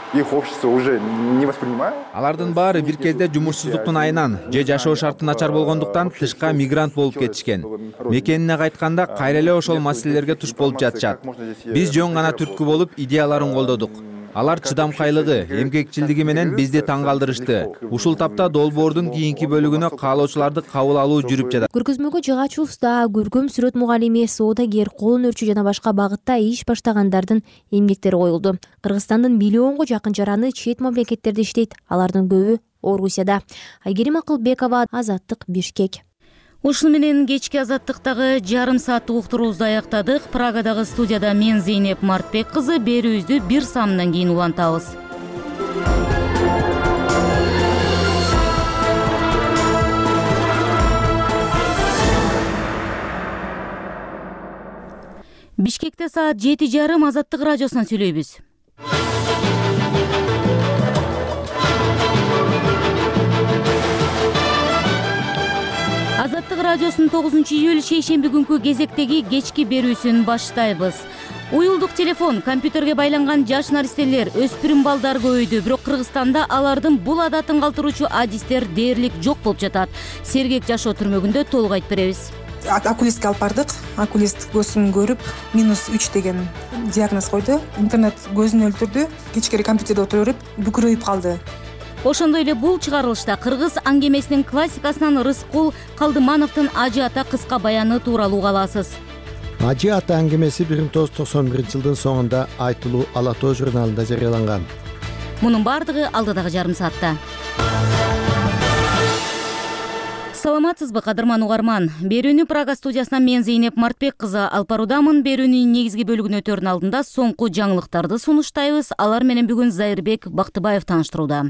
их общество уже не воспринимает. Алардын баары бир кезде жумушсуздуктун айынан же жашоо шарты начар болгондуктан тышка мигрант болуп кетишкен. Мекенине кайтканда кайра эле ошол маселелерге туш болуп жатышат. Биз жөн гана түрткү болуп идеяларын колдодук. Алар чыдамкайлыгы, эмгекчилдиги менен бизди таң калтырышты. Ушул тапта долбоордун кийинки бөлүгүнө каалоочуларды кабыл алуу жүрүп жатат. Көргөзмөгө жыгач уста, көркөм сүрөт мугалими, соодагер, кол өнөрчү жана башка багытта иш баштагандардын эмгектери коюлду. Кыргызстандын миллионго жакын жараны чет мамлекеттерде иштейт, алардын көбү Орусияда. Айгерим Акылбекова, Азаттык, Бишкек. Ушуну менен кечки Азаттыктагы жарым сааттык уктуруубузду аяктадык. Прагадагы студияда мен Зейнеп Мартбек кызы, берүүбүздү бир самдан кийин улантабыз. Бишкекте саат жети жарым Азаттык радиосунан сүйлөйбүз. Азаттык радиосунун тогузунчу июль шейшемби күнкү кезектеги кечки берүүсүн баштайбыз. Уюлдук телефон, компьютерге байланган жаш наристелер, өспүрүм балдар көбөйдү, бирок Кыргызстанда алардын бул адатын калтыруучу адистер дээрлик жок болуп жатат. Сергек жашоо түрмөгүндө толук айтып беребиз. Окулистке алып бардык. Окулист көзүн көрүп, минус үч деген диагноз койду. Интернет көзүн өлтүрдү. Кечкери компьютерде отуруп, бүкүрөйүп калды. Ошондой эле бул чыгарылышта кыргыз аңгемесинин классикасынан Рыскул Калдымановдун Ажы ата кыска баяны тууралуу каласыз. Ажы ата аңгемеси бир миң тогуз жүз токсон биринчи жылдын соңунда Айтылуу Ала тоо журналында жарыяланган. Мунун бардыгы алдыдагы жарым саатта. Саламатсызбы, кадырман угарман? Берүүнү Прага студиясынан мен Зейнеп Мартбек кызы алып баруудамын. Берүүнүн негизги бөлүгүнө өтөрдүн алдында соңку жаңылыктарды сунуштайбыз. Алар менен бүгүн Зайырбек Бактыбаев тааныштырууда.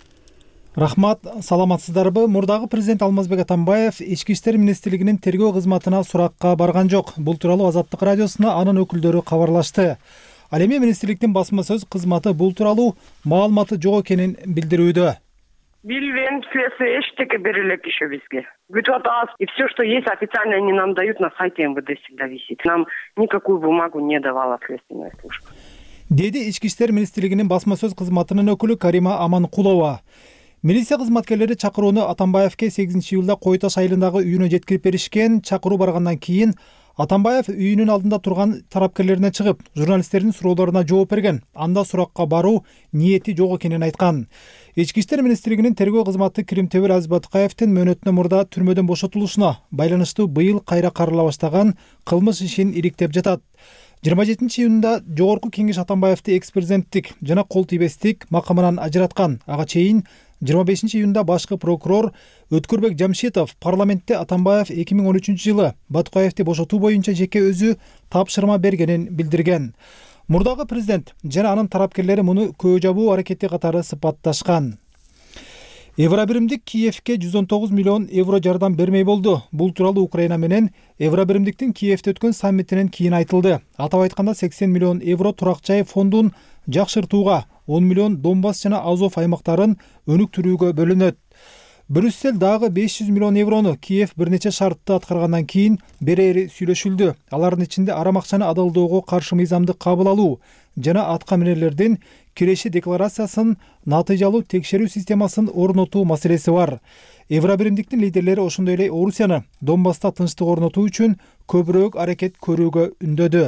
Рахмат, саламатсыздарбы? Мурдагы президент Алмазбек Атамбаев Ички иштер министрлигинин тергөө кызматына суракка барган жок. Бул тууралуу Азаттык радиосуна анын өкүлдөрү кабарлашты. Ал эми министрликтин басма сөз кызматы бул тууралуу маалыматы жок экенин билдирүүдө. Билбейм, следствие эчтеке берилек еще бизге. Күтүп атабыз. И все, что есть официально, они нам дают, на сайте эм вэ дэ всегда висит. Нам никакую бумагу не давала следственная служба. Деди Ички иштер министрлигинин басма сөз кызматынын өкүлү Карима Аманкулова. Милиция кызматкерлери чакырууну Атамбаевке сегизинчи июлда Кой Таш айылындагы үйүнө жеткирип беришкен. Чакыруу баргандан кийин Атамбаев үйүнүн алдында турган тарапкерлерине чыгып, журналисттердин суроолоруна жооп берген. Анда суракка баруу ниети жок экенин айткан. Ички иштер министрлигинин тергөө кызматы Киримтебел Азбатыкаевдин мөөнөтүнө мурда түрмөдөн бошотулушуна байланыштуу быйыл кайра карала баштаган кылмыш ишин ириктеп жатат. жыйырма жетинчи июнда Жогорку Кеңеш Атамбаевди экс-президенттик жана кол тийбестик макамынан ажыраткан. Ага чейин жыйырма бешинчи июнда башкы прокурор Өткүрбек Жамшитов парламентте Атамбаев эки миң он үчүнчү жылы Батыкаевди бошотуу боюнча жеке өзү тапшырма бергенин билдирген. Мурдагы президент жана анын тарапкерлери муну көө жабуу аракети катары сыпатташкан. Евробиримдик Киевке жүз он тогуз миллион евро жардам бермей болду. Бул тууралуу Украина менен Евробиримдиктин Киевде өткөн саммитинен кийин айтылды. Атап айтканда сексен миллион евро турак жай фондун жакшыртууга, он миллион Донбасс жана Азов аймактарын өнүктүрүүгө бөлүнөт. Брюссель дагы беш жүз миллион еврону Киев бир нече шартты аткаргандан кийин берери сүйлөшүлдү. Алардын ичинде арам акчаны адалдоого каршы мыйзамды кабыл алуу жана атка минерлердин киреши декларациясын натыйжалуу текшерүү системасын орнотуу маселеси бар. Евробиримдиктин лидерлери ошондой эле Орусияны Донбасста тынчтык орнотуу үчүн көбүрөөк аракет көрүүгө үндөдү.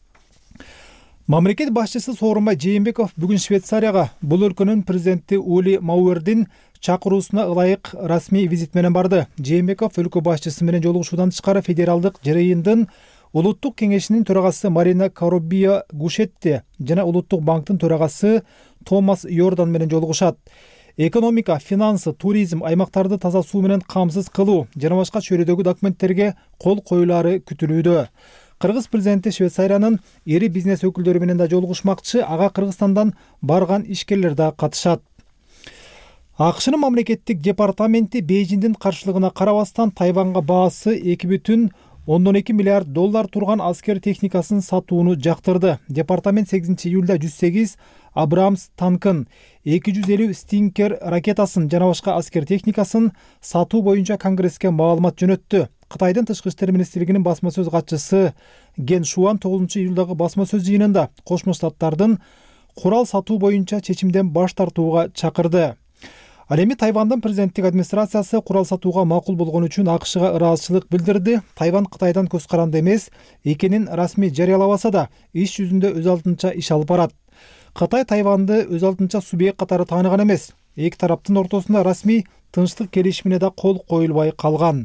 Мамлекет башчысы Сооронбай Жээнбеков бүгүн Швейцарияга бул өлкөнүн президенти Ули Мауэрдин чакыруусуна ылайык расмий визит менен барды. Жээнбеков өлкө башчысы менен жолугушуудан тышкары федералдык жыйындын Улуттук кеңешинин төрагасы Марина Коробия Гушетти жана Улуттук банктын төрагасы Томас Йордан менен жолугушат. Экономика, финансы, туризм, аймактарды таза суу менен камсыз кылуу жана башка чөйрөдөгү документтерге кол коюлары күтүлүүдө. Кыргыз президенти Швейцариянын ири бизнес өкүлдөрү менен да жолугушмакчы, ага Кыргызстандан барган ишкерлер да катышат. АКШнын мамлекеттик департаменти Бейжиңдин каршылыгына карабастан Тайванга баасы эки бүтүн ондон эки миллиард доллар турган аскер техникасын сатууну жактырды. Департамент сегизинчи июлда жүз сегиз Абрамс танкын, эки жүз элүү Стингер ракетасын жана башка аскер техникасын сатуу боюнча Конгресске маалымат жөнөттү. Кытайдын тышкы иштер министрлигинин басма сөз катчысы Ген Шуан тогузунчу июлдагы басма сөз жыйынында Кошмо Штаттардын курал сатуу боюнча чечимден баш тартууга чакырды. Ал эми Тайвандын президенттик администрациясы курал сатууга макул болгон үчүн АКШга ыраазычылык билдирди. Тайвань Кытайдан көз каранды эмес экенин расмий жарыялабаса да, иш жүзүндө өз алдынча иш алып барат. Кытай Тайванды өз алдынча субъект катары тааныган эмес. Эки тараптын ортосунда расмий тынчтык келишимине да кол коюлбай калган.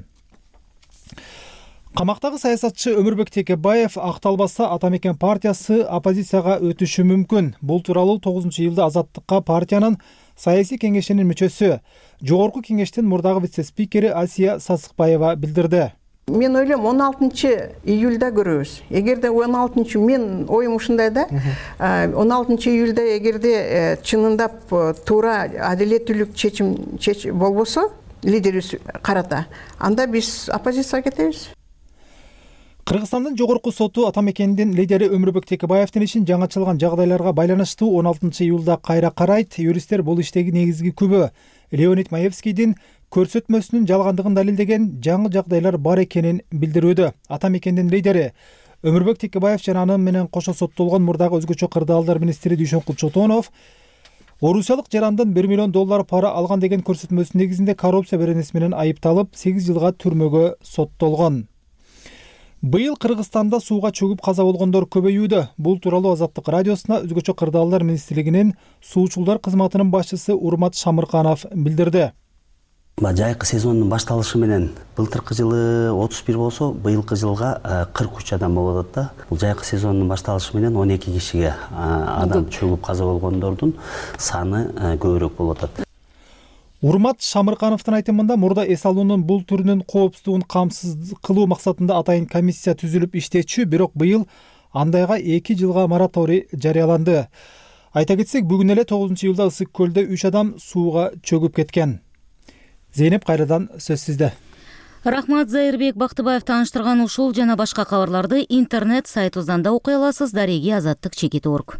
Камактагы саясатчы Өмүрбек Текебаев акталбаса Атамекен партиясы оппозицияга өтүшү мүмкүн. Бул тууралуу тогузунчу июлда Азаттыкка партиянын саясий кеңешинин мүчөсү, жогорку кеңештин мурдагы вице-спикери Асия Сасыкбаева билдирди. Мен ойлойм он алтынчы июлда көрөбүз. Эгерде он алтынчы мен оюм ушундай да, он алтынчы июлда эгерде чынындап туура адилеттүүлүк чечим болбосо, лидерибиз карата, анда биз оппозицияга кетебиз. Кыргызстандын жогорку соту Атамекендин лидери Өмүрбек Текебаевдин ишин жаңачылган жагдайларга байланыштуу он алтынчы июлда кайра карайт. Юристтер бул иштеги негизги күбө Леонид Маевскийдин көрсөтмөсүнүн жалгандыгын далилдеген жаңы жагдайлар бар экенин билдирүүдө. Атамекендин лидери Өмүрбек Текебаев жана анын менен кошо соттолгон мурдагы өзгөчө кырдаалдар министри Дүйшөн Кулчотонов орусиялык жарандан бир миллион доллар пара алган деген көрсөтмөсүнүн негизинде коррупция беренеси менен айыпталып, сегиз жылга түрмөгө соттолгон. Быйыл Кыргызстанда сууга чөгүп каза болгондор көбөйүүдө. Бул тууралуу Азаттык радиосуна өзгөчө кырдаалдар министрлигинин суучулдар кызматынын башчысы Урмат Шамырканов билдирди. Жайкы сезондун башталышы менен былтыркы жылы отуз бир болсо, быйылкы жылга кырк үч адам болот да. Бул жайкы сезондун башталышы менен он эки кишиге адам чөгүп каза болгондордун саны көбүрөөк болуп атат. Урмат Шамыркановдун айтымында мурда эс алуунун бул түрүнүн коопсуздугун камсыз кылуу максатында атайын комиссия түзүлүп иштечү, бирок быйыл андайга эки жылга мораторий жарыяланды. Айта кетсек, бүгүн эле тогузунчу июлда Ысык көлдө үч адам сууга чөгүп кеткен. Зейнеп, кайрадан сөз сизде. Рахмат, Зайырбек Бактыбаев тааныштырган ушул жана башка кабарларды интернет сайтыбыздан да окуй аласыз. Дареги азаттык чекит точка орг.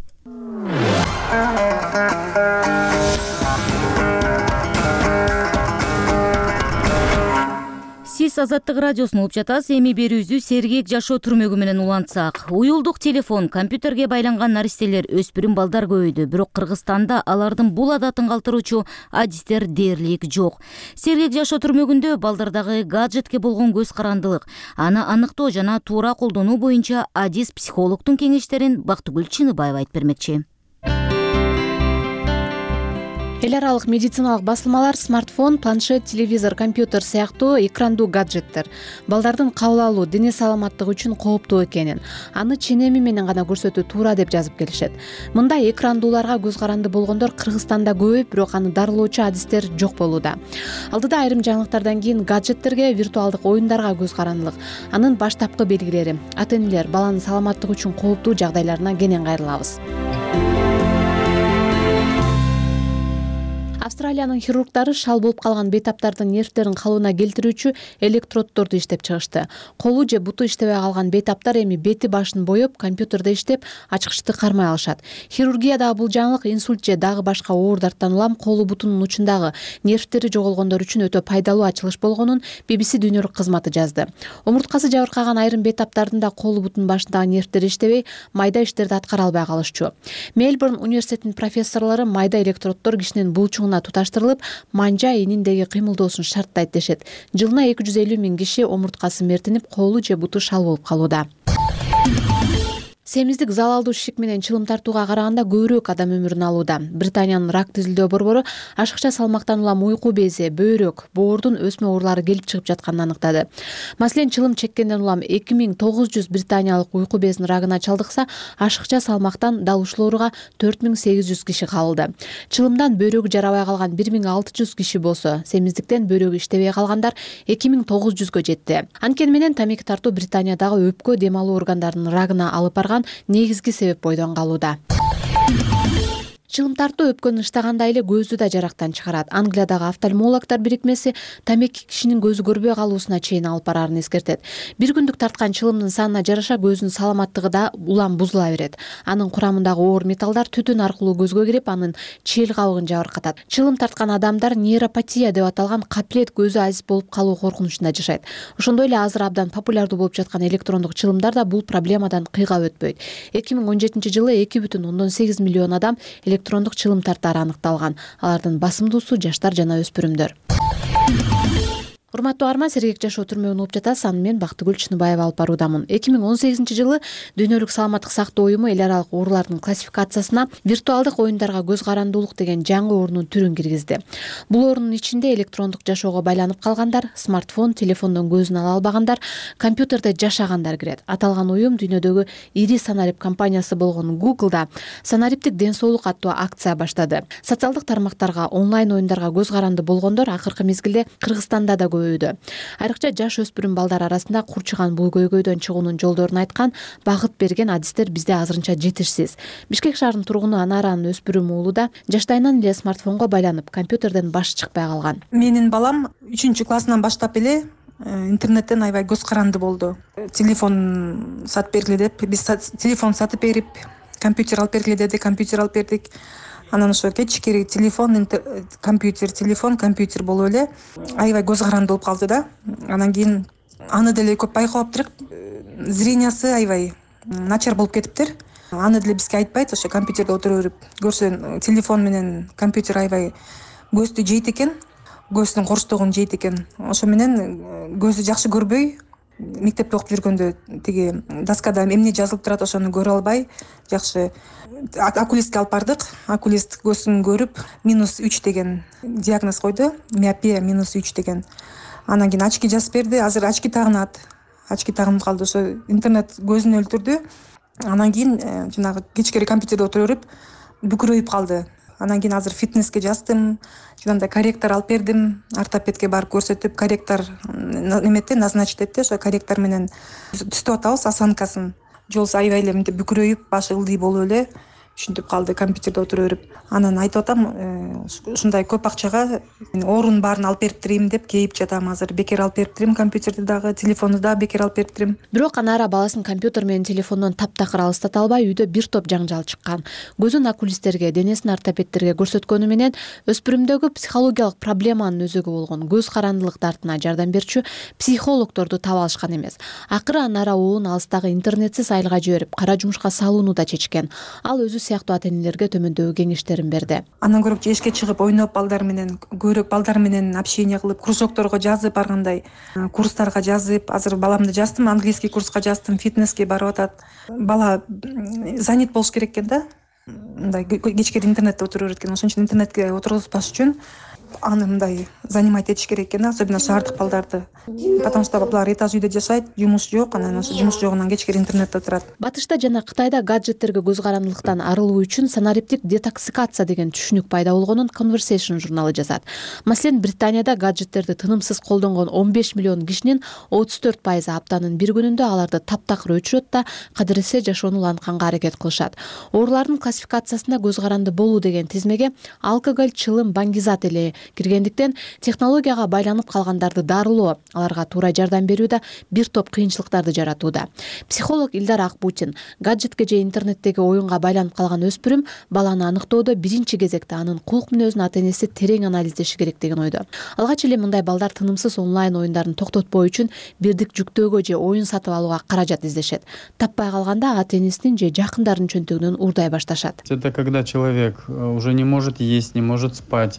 Сиз Азаттык радиосун угуп жатасыз. Эми берүүбүздү сергек жашоо түрмөгү менен улантсак. Уюлдук телефон, компьютерге байланган наристелер өспүрүм балдар көбөйдү, бирок Кыргызстанда алардын бул адатын калтыруучу адистер дээрлик жок. Сергек жашоо түрмөгүндө балдардагы гаджетке болгон көз карандылык, аны аныктоо жана туура колдонуу боюнча адис психологдун кеңештерин Бактыгүл Чыныбаева айтып бермекчи. Эл аралык медициналык басылмалар смартфон, планшет, телевизор, компьютер сыяктуу экрандуу гаджеттер балдардын кабыл алуу, дене саламаттыгы үчүн кооптуу экенин, аны ченеми менен гана көрсөтүү туура деп жазып келишет. Мындай экрандууларга көз каранды болгондор Кыргызстанда көбөйүп, бирок аны дарылоочу адистер жок болууда. Алдыда айрым жаңылыктардан кийин гаджеттерге, виртуалдык оюндарга көз карандылык, анын баштапкы белгилери, ата-энелер баланын саламаттыгы үчүн кооптуу жагдайларына кенен кайрылабыз. Австралиянын хирургдары шал болуп калган бейтаптардын нервтерин калыбына келтирүүчү электроддорду иштеп чыгышты. Колу же буту иштебей калган бейтаптар эми бети башын боеп, компьютерде иштеп, ачкычты кармай алышат. Хирургиядагы бул жаңылык инсульт же дагы башка оордардан улам колу бутунун учундагы нервтери жоголгондор үчүн өтө пайдалуу ачылыш болгонун би би си дүйнөлүк кызматы жазды. Омурткасы жабыркаган айрым бейтаптардын да колу бутунун башындагы нервтери иштебей, майда иштерди аткара албай калышчу. Мельбурн университетинин профессорлору майда электроддор кишинин булчугуна туташтырылып, манжа ининдеги кыймылдоосун шарттайт дешет. Жылына эки жүз элүү миң киши омурткасы мертинип, колу же буту шал болуп калууда. Семиздик залалдуу шишик менен чылым тартууга караганда көбүрөөк адам өмүрүн алууда. Британиянын рак тизилдөө борбору ашыкча салмактан улам уйку бези, бөйрөк, боордун өсмө оорулары келип чыгып жатканын аныктады. Маселен, чылым чеккенден улам эки миң тогуз жүз британиялык уйку безинин рагына чалдыкса, ашыкча салмактан дал ушул ооруга төрт миң сегиз жүз киши калды. Чылымдан бөйрөгү жарабай калган бир миң алты жүз киши болсо, семиздиктен бөйрөгү иштебей калгандар эки миң тогуз жүзгө жетти. Анткени менен тамеки тартуу Британиядагы өпкө дем алуу органдарынын рагына алып барган негизги себеп бойдон калууда. чылым тартуу өпкөнү ыштагандай эле көздү да жарактан чыгарат. Англиядагы офтальмологдор бирикмеси тамеки кишинин көзү көрбөй калуусуна чейин алып барарын эскертет. Бир күндүк тарткан чылымдын санына жараша көздүн саламаттыгы да улам бузула берет. Анын курамындагы оор металлдар түтүн аркылуу көзгө кирип, анын чел кабыгын жабыркатат. Чылым тарткан адамдар нейропатия деп аталган капилет көзү азиз болуп калуу коркунучунда жашайт. Ошондой эле азыр абдан популярдуу болуп жаткан электрондук чылымдар да бул проблемадан кыйгап өтпөйт. эки миң он жетинчи жылы эки бүтүн ондон сегиз миллион адам электрондук чылым тартаары аныкталган. Алардын басымдуусу жаштар жана өспүрүмдөр. Урматтуу арма, сергек жашоо түрмөгүн угуп жатасыз. Аны мен Бактыгүл Чыныбаева алып баруудамын. эки миң он сегизинчи жылы Дүйнөлүк саламаттык сактоо уюму эл аралык оорулардын классификациясына виртуалдык оюндарга көз карандуулук деген жаңы оорунун түрүн киргизди. Бул оорунун ичинде электрондук жашоого байланып калгандар, смартфон, телефондон көзүн ала албагандар, компьютерде жашагандар кирет. Аталган уюм дүйнөдөгү ири санарип компаниясы болгон Google'да санариптик ден соолук аттуу акция баштады. Социалдык тармактарга, онлайн оюндарга көз каранды болгондор акыркы мезгилде Кыргызстанда да көбөйдү. Айрыкча жаш өспүрүм балдар арасында курчуган бул көйгөйдөн чыгуунун жолдорун айткан, багыт берген адистер бизде азырынча жетишсиз. Бишкек шаарынын тургуну Анаранын өспүрүм уулу да жаштайынан эле смартфонго байланып, компьютерден башы чыкпай калган. Менин балам үчүнчү классынан баштап эле интернеттен аябай көз каранды болду. Телефон сатып бергиле деп, биз телефон сатып берип, компьютер алып бергиле деди, компьютер алып бердик. Анан ошо кечикери телефон, компьютер, телефон, компьютер болуп эле аябай көз каранды болуп калды да. Анан кийин аны деле көп байкалаптыр. Зрениясы аябай начар болуп кетиптир. Аны деле бизге айтпайт, ошо компьютерде отура берип көрсө, телефон менен компьютер аябай көздү жейт экен, көздүн корчтогун жейт экен. Ошо менен көзү жакшы көрбөй, мектепте окуп жүргөндө тиги доскада эмне жазылып турат ошону көрө албай, жакшы окулистке алып бардык. Окулист көзүн көрүп минус үч деген диагноз койду. Миопия минус үч деген. Анан кийин очки жазып берди. Азыр очки тагынат. Очки тагынып калды. Ошо интернет көзүн өлтүрдү. Анан кийин жанагы кечкери компьютерде отура берип бүкүрөйүп калды. Анан кийин азыр фитнеске жаздым. Жөнөндө корректор алып бердим. Ортопедке барып көрсөтүп, корректор неметти, назначить этти. Ошо корректор менен түзүп атабыз осанкасын. Жолсу аябай эле мынтип бүкүрөйүп, башы ылдый болуп эле ушинтип калды, компьютерде отура берип. Анан айтып атам, ушундай көп акчага оорунун баарын алып бериптирим деп кейип жатам. Азыр бекер алып бериптирим, компьютерди дагы, телефонду дагы бекер алып бериптирим. Бирок Анара баласын компьютер менен телефондон таптакыр алыстата албай, үйдө бир топ жаңжал чыккан. Көзүн окулисттерге, денесин ортопедтерге көрсөткөнү менен өспүрүмдөгү психологиялык проблеманын өзөгү болгон көз карандылык дартына жардам берчү психологдорду таба алышкан эмес. Акыры Анара уулун алыстагы интернетсиз айылга жиберип, кара жумушка салууну да чечкен. Ал өзү сыяктуу ата-энелерге төмөндөгү кеңештерин берди. Андан көрө эшикке чыгып ойноп, балдар менен көрүп, балдар менен общение кылып, кружокторго жазып, ар кандай курстарга жазып, азыр баламды жаздым, английский курска жаздым, фитнеске барып атат. Бала занят болуш керек экен да. Мындай кечкери интернетте отура берет экен. Ошон үчүн интернетке отургузбаш үчүн аны мындай занимать этиш керек экен, особенно шаардык балдарды. Потому что булар этаж үйдө жашайт, жумуш жок, анан ошо жумуш жогунан кечкери интернетте отурат. Батышта жана Кытайда гаджеттерге көз карандылыктан арылуу үчүн санариптик детоксикация деген түшүнүк пайда болгонун Conversation журналы жазат. Маселен, Британияда гаджеттерди тынымсыз колдонгон он беш миллион кишинин отуз төрт пайызы аптанын бир күнүндө аларды таптакыр өчүрөт да кадыресе жашоону улантканга аракет кылышат. Оорулардын классификациясында көз каранды болуу деген тизмеге алкоголь, чылым, баңгизат эле киргендиктен технологияга байланып калгандарды дарылоо, аларга туура жардам берүүдө бир топ кыйынчылыктарды жаратууда. Психолог Илдар Акбутин гаджетке же интернеттеги оюнга байланып калган өспүрүм баланы аныктоодо биринчи кезекте анын кулк мүнөзүн ата-энеси терең анализдеши керек деген ойдо. Алгач эле мындай балдар тынымсыз онлайн оюндарын токтотпоо үчүн бирдик жүктөөгө же оюн сатып алууга каражат издешет. Таппай калганда ата-энесинин же жакындарынын чөнтөгүнөн урдай башташат. Это когда человек уже не может есть, не может спать,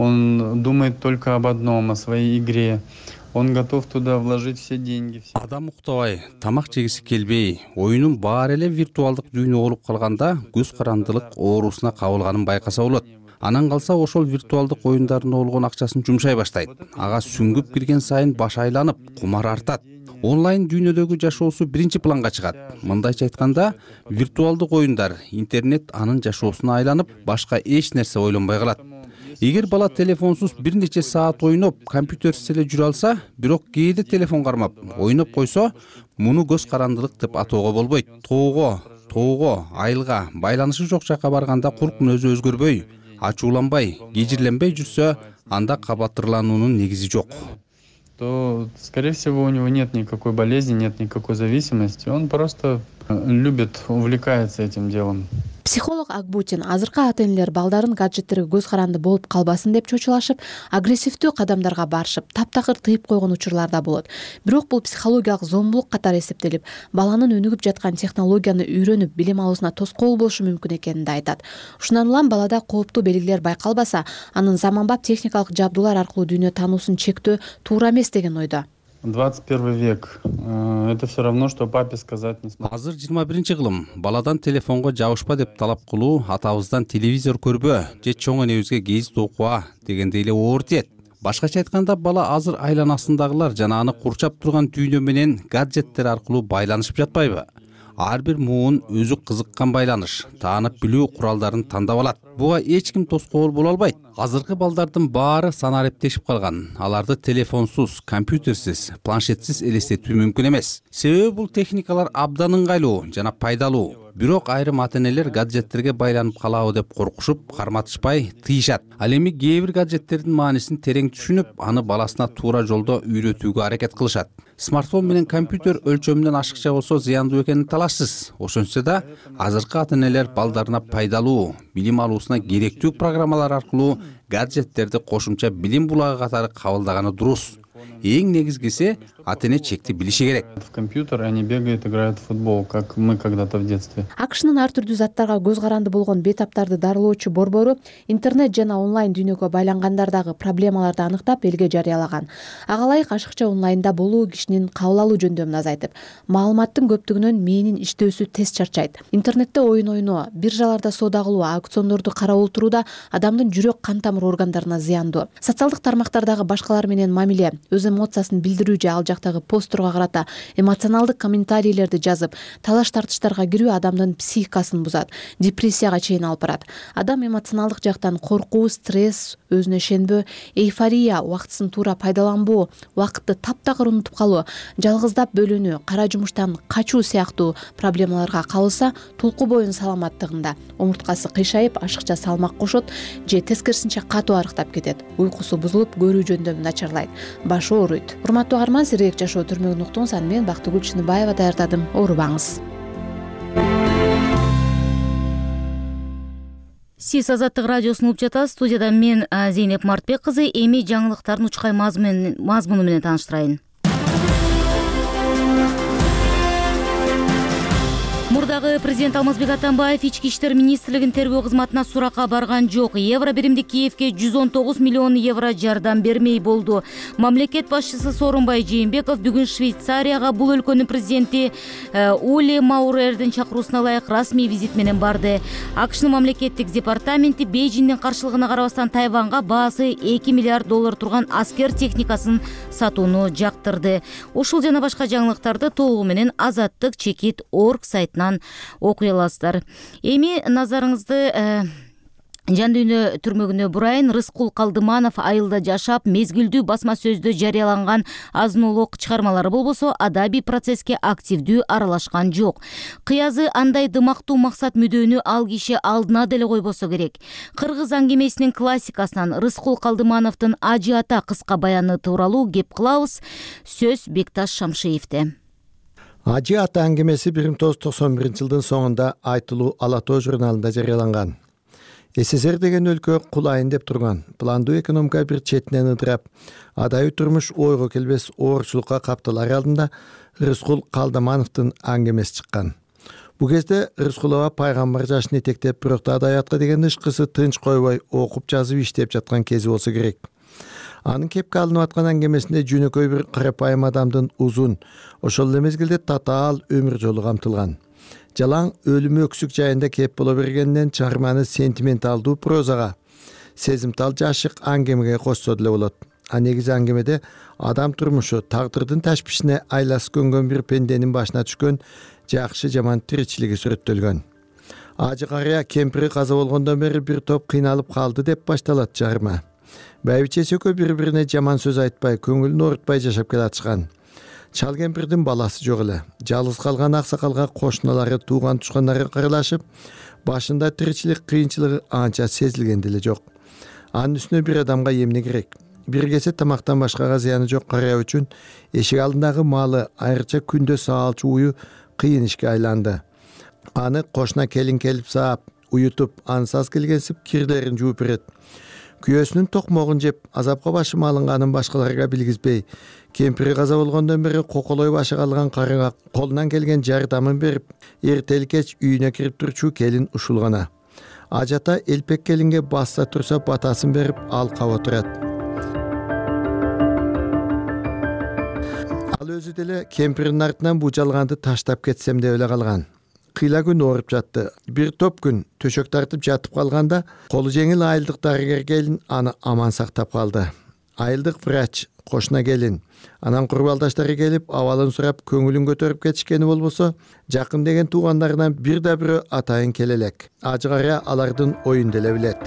он думает только об одном, о своей игре. Он готов туда вложить все деньги. Адам уктабай, тамак жегиси келбей, оюнун баары эле виртуалдык дүйнө болуп калганда көз карандылык оорусуна кабылганын байкаса болот. Анан калса ошол виртуалдык оюндарына болгон акчасын жумшай баштайт. Ага сүңгүп кирген сайын баш айланып, кумар артат. Онлайн дүйнөдөгү жашоосу биринчи планга чыгат. Мындайча айтканда, виртуалдык оюндар, интернет анын жашоосуна айланып, башка эч нерсе ойлонбой калат. Эгер бала телефонсуз бир нече саат ойноп, компьютерсиз эле жүрө алса, бирок кээде телефон кармап, ойноп койсо, муну көз карандылык деп атоого болбойт. Тоого тоого, айылга, байланышы жок жакка барганда курктун өзү өзгөрбөй, ачууланбай, кежирленбей жүрсө, анда кабаттырлануунун негизи жок. То, скорее всего, у него нет никакой болезни, нет никакой зависимости. Он просто любит, увлекается этим делом. Психолог Акбутин азыркы ата-энелер балдарын гаджеттерге көз каранды болуп калбасын деп чочулашып, агрессивдүү кадамдарга барышып, таптакыр тыйып койгон учурлар да болот. Бирок бул психологиялык зомбулук катары эсептелип, баланын өнүгүп жаткан технологияны үйрөнүп, билим алуусуна тоскоол болушу мүмкүн экенин да айтат. Ушундан улам балада кооптуу белгилер байкалбаса, анын заманбап техникалык жабдуулар аркылуу дүйнө таануусун чектөө туура эмес деген ойдо. двадцать первый век. Это все равно, что папе сказать не смог. Азыр жыйырма биринчи кылым. Баладан телефонго жабышпа деп талап кылуу, атабыздан телевизор көрбө, же чоң энебизге гезит окуа дегендей эле оор тиет. Башкача айтканда, бала азыр айланасындагылар жана аны курчап турган дүйнө менен гаджеттер аркылуу байланышып жатпайбы? Ар бир муун өзү кызыккан байланыш, таанып билүү куралдарын тандап алат. Буга эч ким тоскоол боло албайт. Азыркы балдардын баары санариптешип калган. Аларды телефонсуз, компьютерсиз, планшетсиз элестетүү мүмкүн эмес. Себеби бул техникалар абдан ыңгайлуу жана пайдалуу. Бирок айрым ата-энелер гаджеттерге байланып калабы деп коркушуп, карматышпай тыйышат. Ал эми кээ бир гаджеттердин маанисин терең түшүнүп, аны баласына туура жолдо үйрөтүүгө аракет кылышат. Смартфон менен компьютер өлчөмүнөн ашыкча болсо зыяндуу экени талашсыз. Ошентсе да, азыркы ата-энелер балдарына пайдалуу, билим алуусуна керектүү программалар аркылуу гаджеттерди кошумча билим булагы катары кабылдаганы дурус. Эң негизгиси ата-эне чекти билиши керек. В компьютер они бегают, играют в футбол, как мы когда-то в детстве. Акшнын ар түрдүү заттарга көз каранды болгон бетаптарды дарылоочу борбору интернет жана онлайн дүйнөгө байлангандардагы проблемаларды аныктап элге жарыялаган. Ага ылайык ашыкча онлайнда болуу кишинин кабыл алуу жөндөмүн азайтып, маалыматтын көптүгүнөн мээнин иштөөсү тез чарчайт. Интернетте оюн ойноо, биржаларда соода кылуу, аукциондорду карап отуруу адамдын жүрөк кан тамыр органдарына зыяндуу. Социалдык тармактардагы башкалар менен мамиле, өз эмоциясын билдирүү же ал жактагы постторго карата эмоционалдык комментарийлерди жазып, талаш тартыштарга кирүү адамдын психикасын бузат, депрессияга чейин алып барат. Адам эмоционалдык жактан коркуу, стресс, өзүнө ишенбөө, эйфория, убактысын туура пайдаланбоо, убакытты таптакыр унутуп калуу, жалгыздап бөлүнүү, кара жумуштан качуу сыяктуу проблемаларга кабылса, тулку боюн саламаттыгында омурткасы кыйшайып, ашыкча салмак кошот же тескерисинче катуу арыктап кетет. Уйкусу бузулуп, көрүү жөндөмү начарлайт, башы ооруйт. Урматтуу угарман, сирек жашоо түрмөгүн уктуңуз. Аны мен Бактыгүл Чыныбаева даярдадым. Оорубаңыз. Сиз Азаттык радиосун угуп жатасыз. Студияда мен Зейнеп Мартбек кызы. Эми жаңылыктардын учкай мазмуну менен тааныштырайын. Мурдагы президент Алмазбек Атамбаев ички иштер министрлигинин тергөө кызматына суракка барган жок. Евро биримдик Киевке жүз он тогуз миллион евро жардам бермей болду. Мамлекет башчысы Сооронбай Жээнбеков бүгүн Швейцарияга бул өлкөнүн президенти Ули Маурердин чакыруусуна ылайык расмий визит менен барды. Акшнын мамлекеттик департаменти Бейжиңдин каршылыгына карабастан Тайванга баасы эки миллиард доллар турган аскер техникасын сатууну жактырды. Ушул жана башка жаңылыктарды толугу менен Азаттык чекит орг сайтынан окуй аласыздар. Эми назарыңызды жан дүйнө түрмөгүнө бурайын. Рыскул Калдыманов айылда жашап, мезгилдүү басма сөздө жарыяланган азын-улук чыгармалары болбосо, адабий процесске активдүү аралашкан жок. Кыязы андай дымактуу максат мүдөнү ал киши алдына деле койбосо керек. Кыргыз аңгемесинин классикасынан Рыскул Калдымановдун Ажы ата кыска баяны тууралуу кеп кылабыз. Сөз Бекташ Шамшиевде. Ажы ата аңгемеси бир миң тогуз жүз токсон биринчи жылдын соңунда Айтылуу Ала тоо журналында жарыяланган. СССР деген өлкө кулайын деп турган, пландуу экономика бир четинен ыдырап, адайы турмуш ойго келбес оорчулукка капталар алдында Рыскул Калдымановдун аңгемеси чыккан. Бу кезде Рыскулова пайгамбар жашын этектеп, бирок да адаятка деген ышкысы тынч койбой окуп жазып иштеп жаткан кези болсо керек. Анын кепке алынып аткан аңгемесинде жөнөкөй бир карапайым адамдын узун, ошол эле мезгилде татаал өмүр жолу камтылган. Жалаң өлүм өксүк жайында кеп боло бергенден чыгарманы сентименталдуу прозага, сезимтал жашык аңгемеге кошсо деле болот. А негизи аңгемеде адам турмушу, тагдырдын ташбишине айласы көнгөн бир пенденин башына түшкөн жакшы жаман тиричилиги сүрөттөлгөн. Ажы карыя кемпири каза болгондон бери бир топ кыйналып калды деп башталат чыгарма. Байбичеси экөө бири-бирине жаман сөз айтпай, көңүлүн оорутпай жашап келатышкан. Чал кемпирдин баласы жок эле. Жалгыз калган аксакалга кошуналары, тууган тушкандары кырылашып, башында тиричилик кыйынчылыгы анча сезилген деле жок. Анын үстүнө бир адамга эмне керек? Бир кесе тамактан башкага зыяны жок карыя үчүн эшик алдындагы малы, айрыкча күндө саалчу уyu кыйын ишке айланды. Аны кошуна келин келип саап, уютуп, ансыз келгенсип кирлерин жууп берет. Күйөөсүнүн токмогун жеп, азапка башы малынганын башкаларга билгизбей, кемпири каза болгондон бери коколой башы калган карыга колунан келген жардамын берип, эртели кеч үйүнө кирип турчу келин ушул гана. Ажата элпек келинге басса турса батасын берип алкап отурат. Ал өзү деле кемпирдин артынан бу жалганды таштап кетсем деп эле калган. Кыйла күн ооруп жатты. Бир топ күн төшөк тартып жатып калганда, колу жеңил айылдык дарыгер келин аны аман сактап калды. Айылдык врач, кошуна келин, анан курбалдаштары келип, абалын сурап, көңүлүн көтөрүп кетишкени болбосо, жакын деген туугандарынан бир да бирөө атайын келе элек. Ажыгара алардын оюн деле билет.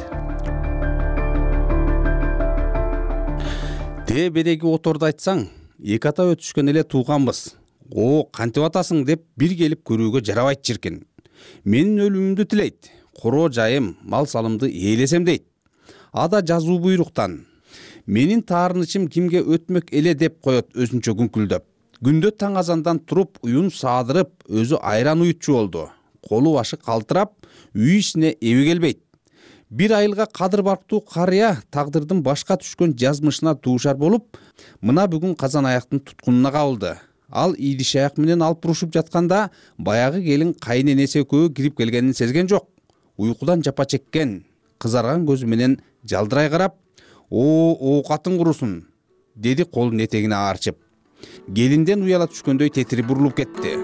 Те береги оторду айтсаң, эки ата өтүшкөн эле тууганбыз. О, кантип атасың деп бир келип көрүүгө жарабайт чиркин. Менин өлүмүмдү тилейт. Короо жайым, мал салымды ээлесем дейт. Ада жазуу буйруктан. Менин таарынычым кимге өтмөк эле деп коет өзүнчө күңкүлдөп. Күндө таң азандан туруп, уюн саадырып, өзү айран уютчу болду. Колу башы калтырап, үй ишине эби келбейт. Бир айылга кадыр барктуу карыя тагдырдын башка түшкөн жазмышына дуушар болуп, мына бүгүн казан аяктын туткунуна кабылды. Ал идиш аяк менен алып урушуп жатканда, баягы келин кайненеси экөө кирип келгенин сезген жок. Уйкудан жапа чеккен, кызарган көзү менен жалдырай карап, "О, оокатың курусун", деди колун этегине аарчып. Келинден уяла түшкөндөй тетирип бурулуп кетти.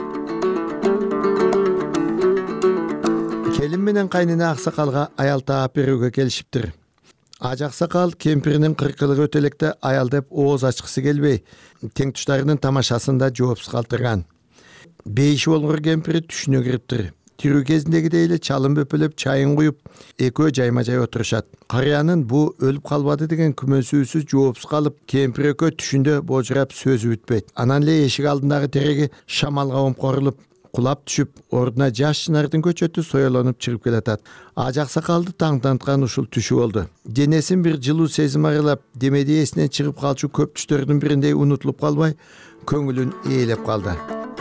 Келин менен кайнене аксакалга аял таап берүүгө келишиптир. Аж аксакал кемпиринин кыркылыгы өтө электе аял деп ооз ачкысы келбей, тең туштарынын тамашасында жоопсуз калтырган. Бейиши болгор кемпири түшүнө кириптир. Тирүү кезиндегидей эле чалым бөпөлөп, чайын куюп, экөө жайма-жай отурушат. Карыянын бу өлүп калбады деген күмөнсүүсүз жоопсуз калып, кемпир экөө түшүндө божурап сөзү бүтпөйт. Анан эле эшик алдындагы тереги шамалга омкорулуп, кулап түшүп, ордуна жаш чынардын көчөтү соёлонуп чыгып келатат. Аж аксакалды таңданткан ушул түшү болду. Денесин бир жылуу сезим аралап, демеди эсинен чыгып калчу көп түштөрдүн бириндей унутулуп калбай, көңүлүн ээлеп калды.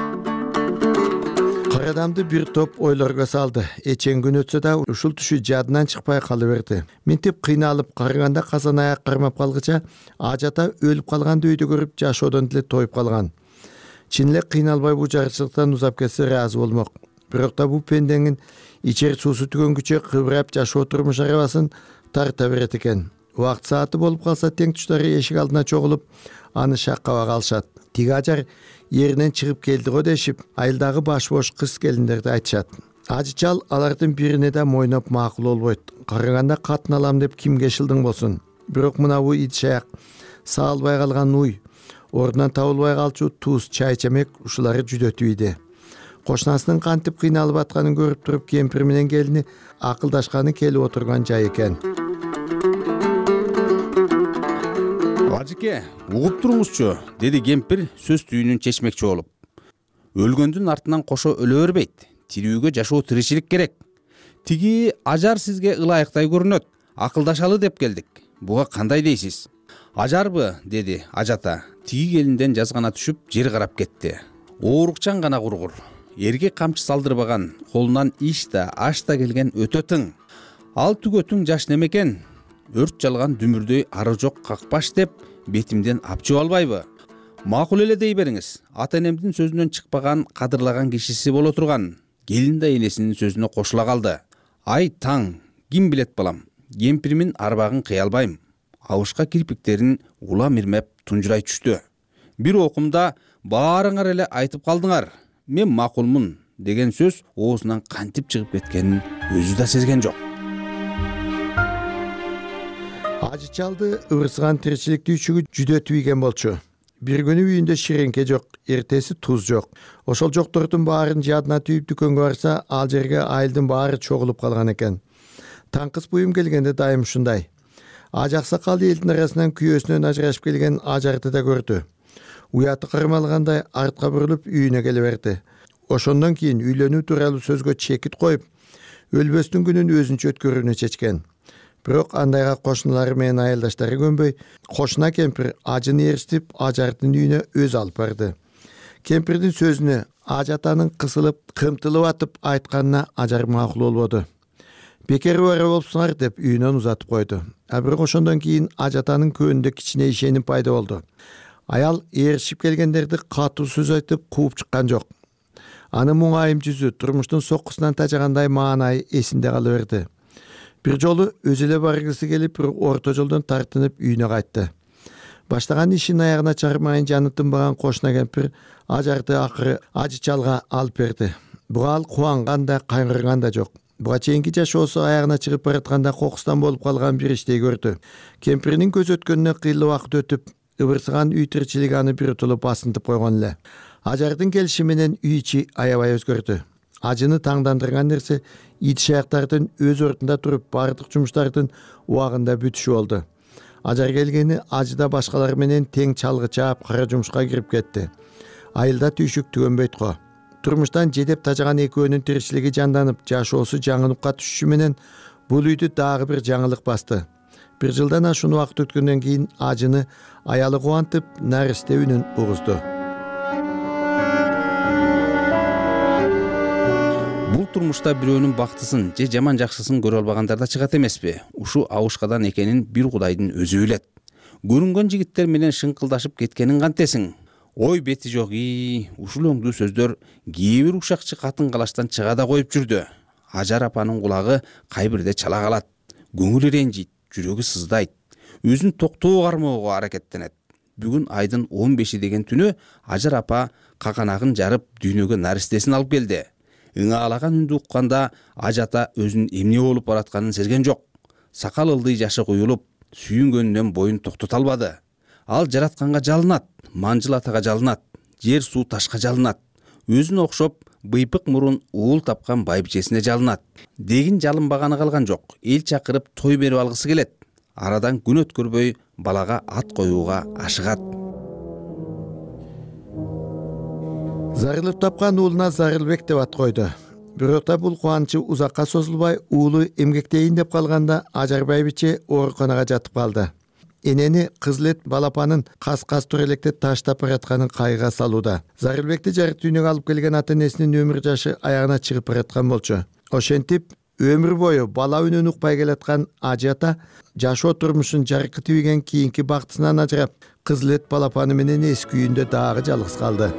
Кара адамды бир топ ойлорго салды. Эчен күн өтсө да ушул түшү жадынан чыкпай кала берди. Минтип кыйналып карыганда казан аяк кармап калгыча, ажата өлүп калганды үйдө көрүп жашоодон деле тоюп калган. Чын эле кыйналбай бу жарчылыктан узап кетсе ыраазы болмок. Бирок да бу пендеңин ичер суусу түгөнгүчө кыбырап жашоо турмуш арабасын тарта берет экен. Убакыт сааты болуп калса тең туштары эшик алдына чогулуп, аны шаккаба калышат. Тиги ажар еринен чыгып келди го дешип, айылдагы баш бош кыз келиндерди айтышат. Ажы чал алардын бирине да мойноп макул болбойт. Караганда катын алам деп кимге шылдың болсун. Бирок мына бу идиш аяк, саалбай калган уй, ордунан табылбай калчу туз чай чемек ушулары жүдөтүп иди. Кошунасынын кантип кыйналып атканын көрүп туруп, кемпир менен келини акылдашканы келип отурган жай экен. Ажыке, угуп туруңузчу, деди кемпир сөз түйүнүн чечмекчи болуп. Өлгөндүн артынан кошо өлө бербейт. Тирүүгө жашоо тиричилик керек. Тиги ажар сизге ылайыктай көрүнөт. Акылдашалы деп келдик. Буга кандай дейсиз? Ажарбы, деди ажата. Тиги келинден жазгана түшүп, жер карап кетти. Оорукчан гана кургур. Эрге камчы салдырбаган, колунан иш да, аш да келген өтө тың. Ал түгөтүң жаш немекен. Өрт жалган дүмүрдөй ары жок какпаш деп бетимден апчып албайбы? Макул эле дей бериңиз. Ата энемдин сөзүнөн чыкпаган, кадырлаган кишиси боло турган. Келин да энесинин сөзүнө кошула калды. Ай таң, ким билет балам? Кемпиримин арбагын кыя албайм. Абышка кирпиктерин улам ирмеп тунжурай түштү. Бир окумда баарыңар эле айтып калдыңар. Мен макулмун деген сөз оозунан кантип чыгып кеткенин өзү да сезген жок. Ажы чалды ырсыган тиричилик түйчүгү жүдөтүп ийген болчу. Бир күнү үйүндө ширенке жок, эртеси туз жок. Ошол жоктордун баарын жадына түйүп дүкөнгө барса, ал жерге айылдын баары чогулуп калган экен. Таңкыс буюм келгенде дайым ушундай. Аж аксакал элдин арасынан күйөөсүнөн ажырашып келген ажарды да көрдү. Уяты кырмалгандай артка бурулуп үйүнө келе берди. Ошондон кийин үйлөнүү тууралуу сөзгө чекит коюп, өлбөстүн күнүн өзүнчө өткөрүүнү чечкен. Бирок андайга кошуналары менен айылдаштары көнбөй, кошуна кемпир ажын ээрчитип, ажардын үйүнө өзү алып барды. Кемпирдин сөзүнө ажатанын кысылып, кымтылып атып айтканына ажар макул болбоду. Бекер бара болупсуңар деп үйүнөн узатып койду. А бирок ошондон кийин ажатанын көөнүндө кичине ишеним пайда болду. Аял ээрчип келгендерди катуу сөз айтып кууп чыккан жок. Анын муңайым жүзү турмуштун соккусунан тажагандай маанайы эсинде кала берди. Бир жолу өзү эле баргысы келип, бирок орто жолдон тартынып үйүнө кайтты. Баштаган ишин аягына чыгармайын жаны тынбаган кошуна кемпир ажарды акыры ажы чалга алып берди. Буга ал кубанган да, кайгырган да жок. Буга чейинки жашоосу аягына чыгып баратканда кокустан болуп калган бир иштей көрдү. Кемпиринин көз өткөнүнө кыйла убакыт өтүп, ыбырсыган үй тирчилиги аны биротоло басынтып койгон эле. Ажардын келиши менен үй ичи аябай өзгөрдү. Ажыны таңдандырган нерсе итиш аяктардын өз ордунда туруп бардык жумуштардын убагында бүтүшү болду. Ажар келгени ажыда башкалар менен тең чалгы чаап, кара жумушка кирип кетти. Айылда түйшүк түгөнбөйт го. Турмуштан жедеп тажаган экөөнүн тиричилиги жанданып, жашоосу жаңылыкка түшүшү менен бул үйдү дагы бир жаңылык басты. Бир жылдан ашуун убакыт өткөндөн кийин ажыны аялы кубантып, наристе үнүн угузду. Бул турмушта бирөөнүн бактысын же жаман жакшысын көрө албагандар да чыгат эмеспи? Ушу абышкадан экенин бир Кудайдын өзү билет. Көрүнгөн жигиттер менен шыңкылдашып кеткенин кантесиң? Ой бети жок и, ушул өңдүү сөздөр кээ бир ушакчы катын калаштан чыга да коюп жүрдү. Ажар апанын кулагы кай бирде чала калат, көңүлү ренжийт, жүрөгү сыздайт, өзүн токтоо кармоого аракеттенет. Бүгүн айдын он беши деген түнү Ажар апа каканагын жарып дүйнөгө наристесин алып келди. Ыңаалаган үндү укканда ажата өзүнүн эмне болуп баратканын сезген жок. Сакал ылдый жашы куюлуп, сүйүнгөнүнөн боюн токтото албады. Ал жаратканга жалынат, Манжыл атага жалынат, жер суу ташка жалынат. Өзүнө окшоп быйпык мурун уул тапкан байбичесине жалынат. Дегин жалынбаганы калган жок. Эл чакырып той берип алгысы келет. Арадан күн өткөрбөй балага ат коюуга ашыгат. Зарылып тапкан уулуна Зарылбек деп ат койду. Бирок да бул кубанычы узакка созулбай, уулу эмгектейин деп калганда Ажар байбиче ооруканага жатып калды. Энени Кызылет балапанын кас-кас тур электе таштап баратканын кайгыга салууда. Зарылбекти жарык дүйнөгө алып келген ата энесинин өмүр жашы аягына чыгып бараткан болчу. Ошентип өмүр бою бала үнүн укпай келаткан ажы ата жашоо турмушун жарыкы тийген кийинки бактысынан ажырап, Кызылет балапаны менен эски үйүндө дагы жалгыз калды.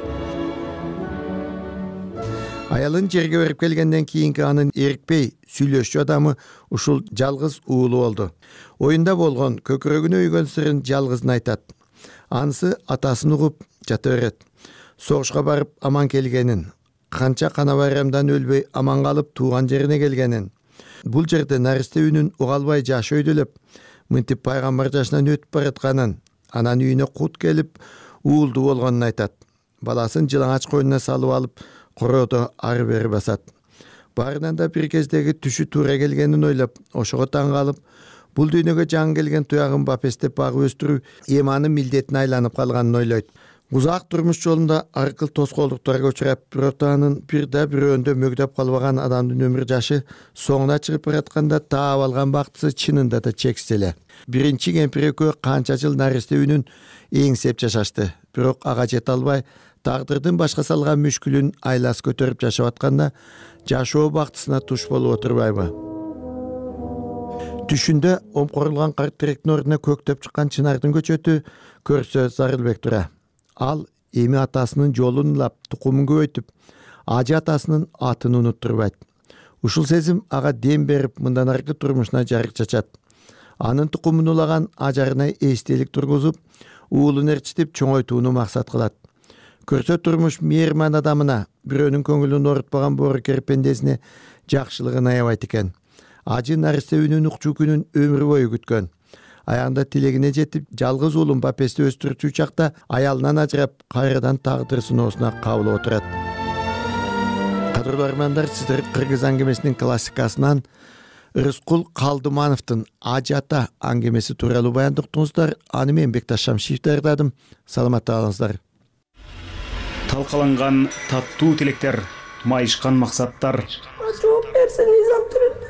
Аялын жерге берип келгенден кийинки анын эрикпей сүйлөшчү адамы ушул жалгыз уулу болду. Оюнда болгон, көкүрөгүнө үйгөн сырын жалгызын айтат. Анысы атасын угуп жата берет. Согушка барып аман келгенин, канча кана байрамдан өлбөй аман калып тууган жерине келгенин, бул жерде наристе үнүн уга албай жашы өйдөлөп, мынтип пайгамбар жашынан өтүп баратканын, анан үйүнө кут келип уулду болгонун айтат. Баласын жылаңач койнуна салып алып, короодо ары бери басат. Баарынан да бир кездеги түшү туура келгенин ойлоп, ошого таң калып, бул дүйнөгө жаңы келген туягын бапестеп багып өстүрүү эми анын милдетине айланып калганын ойлойт. Узак турмуш жолунда аркыл тоскоолдуктарга учурап, бирок анын бир да бирөөндө мөгдөп калбаган адамдын өмүр жашы соңуна чыгып баратканда таап алган бактысы чынында да чексиз эле. Биринчи кемпир экөө канча жыл наристе үнүн эңсеп жашашты, бирок ага жете албай, тагдырдын башка салган мүшкүлүн айлас көтөрүп жашап атканда жашоо бактысына туш болуп отурбайбы? Түшүндө омкорулган карт теректин ордуна көктөп чыккан чынардын көчөтү көрсө Зарылбек тура. Ал эми атасынын жолун улап, тукумун көбөйтүп, ажы атасынын атын унуттурбайт. Ушул сезим ага дем берип, мындан аркы турмушуна жарык чачат. Анын тукумун улаган ажарына эстелик тургузуп, уулун ээрчитип чоңойтууну максат кылат. Көрсө турмуш мээрман адамына, бирөөнүн көңүлүн оорутпаган боору керпендесине жакшылыгын аябайт экен. Ажы наристе үнүн укчу күнүн өмүр бою күткөн. Аягында тилегине жетип, жалгыз уулун бапести өстүрчү чакта аялынан ажырап, кайрадан тагдыр сыноосуна кабылып отурат. Кадырлуу армандар, сиздер Кыргыз аңгемесинин классикасынан Рыскул Калдымановдун Ажы ата аңгемеси тууралуу баяндыктыңыздар. Аны мен Бекташ Шамшиев даярдадым. Саламатта калыңыздар. талкаланган таттуу тилектер, майышкан максаттар. Жооп берсин Мыйзам түрүндө.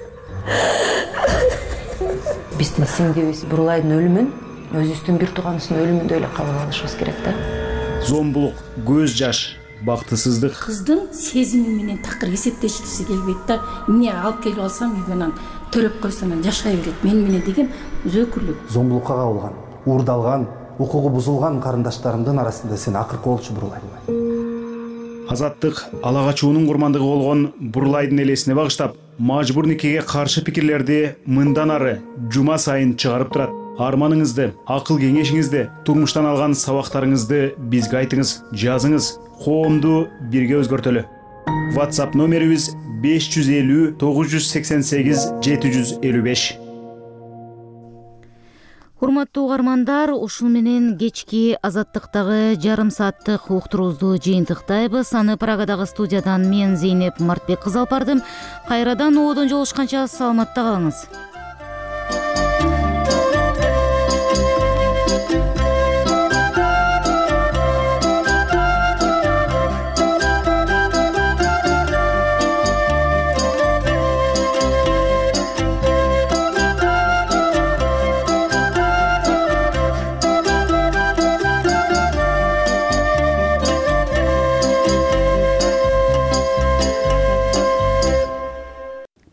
Биздин сиңдибиз Бурлайдын өлүмүн өзүбүздүн бир тууганыбыздын өлүмүндөй эле кабыл алышыбыз керек да. Зомбулук, көз жаш, бактысыздык. Кыздын сезими менен такыр эсептешкиси келбейт да. Эмне алып келип алсам үйгөнөн төрөп койсом жашай берет мен менен деген өзөкүрлүк. Зомбулукка кабылган, уурдалган, укугу бузулган карындаштарымдын арасында сен акыркы болчу Бурлайдын. Азаттык ала качуунун курмандыгы болгон Бурлайдын элесине багыштап, мажбур никеге каршы пикирлерди мындан ары жума сайын чыгарып турат. Арманыңызды, акыл кеңешиңизди, турмуштан алган сабактарыңызды бизге айтыңыз, жазыңыз, коомду бирге өзгөртөлү. WhatsApp номерибиз беш жүз элүү тогуз жүз сексен сегиз жети жүз элүү беш. Урматтуу угармандар, ушул менен кечки Азаттыктагы жарым сааттык уктуруубузду жыйынтыктайбыз. Аны Прагадагы студиядан мен Зейнеп Мартбек кызы алып бардым. Кайрадан ободон жолугушканча саламатта калыңыз.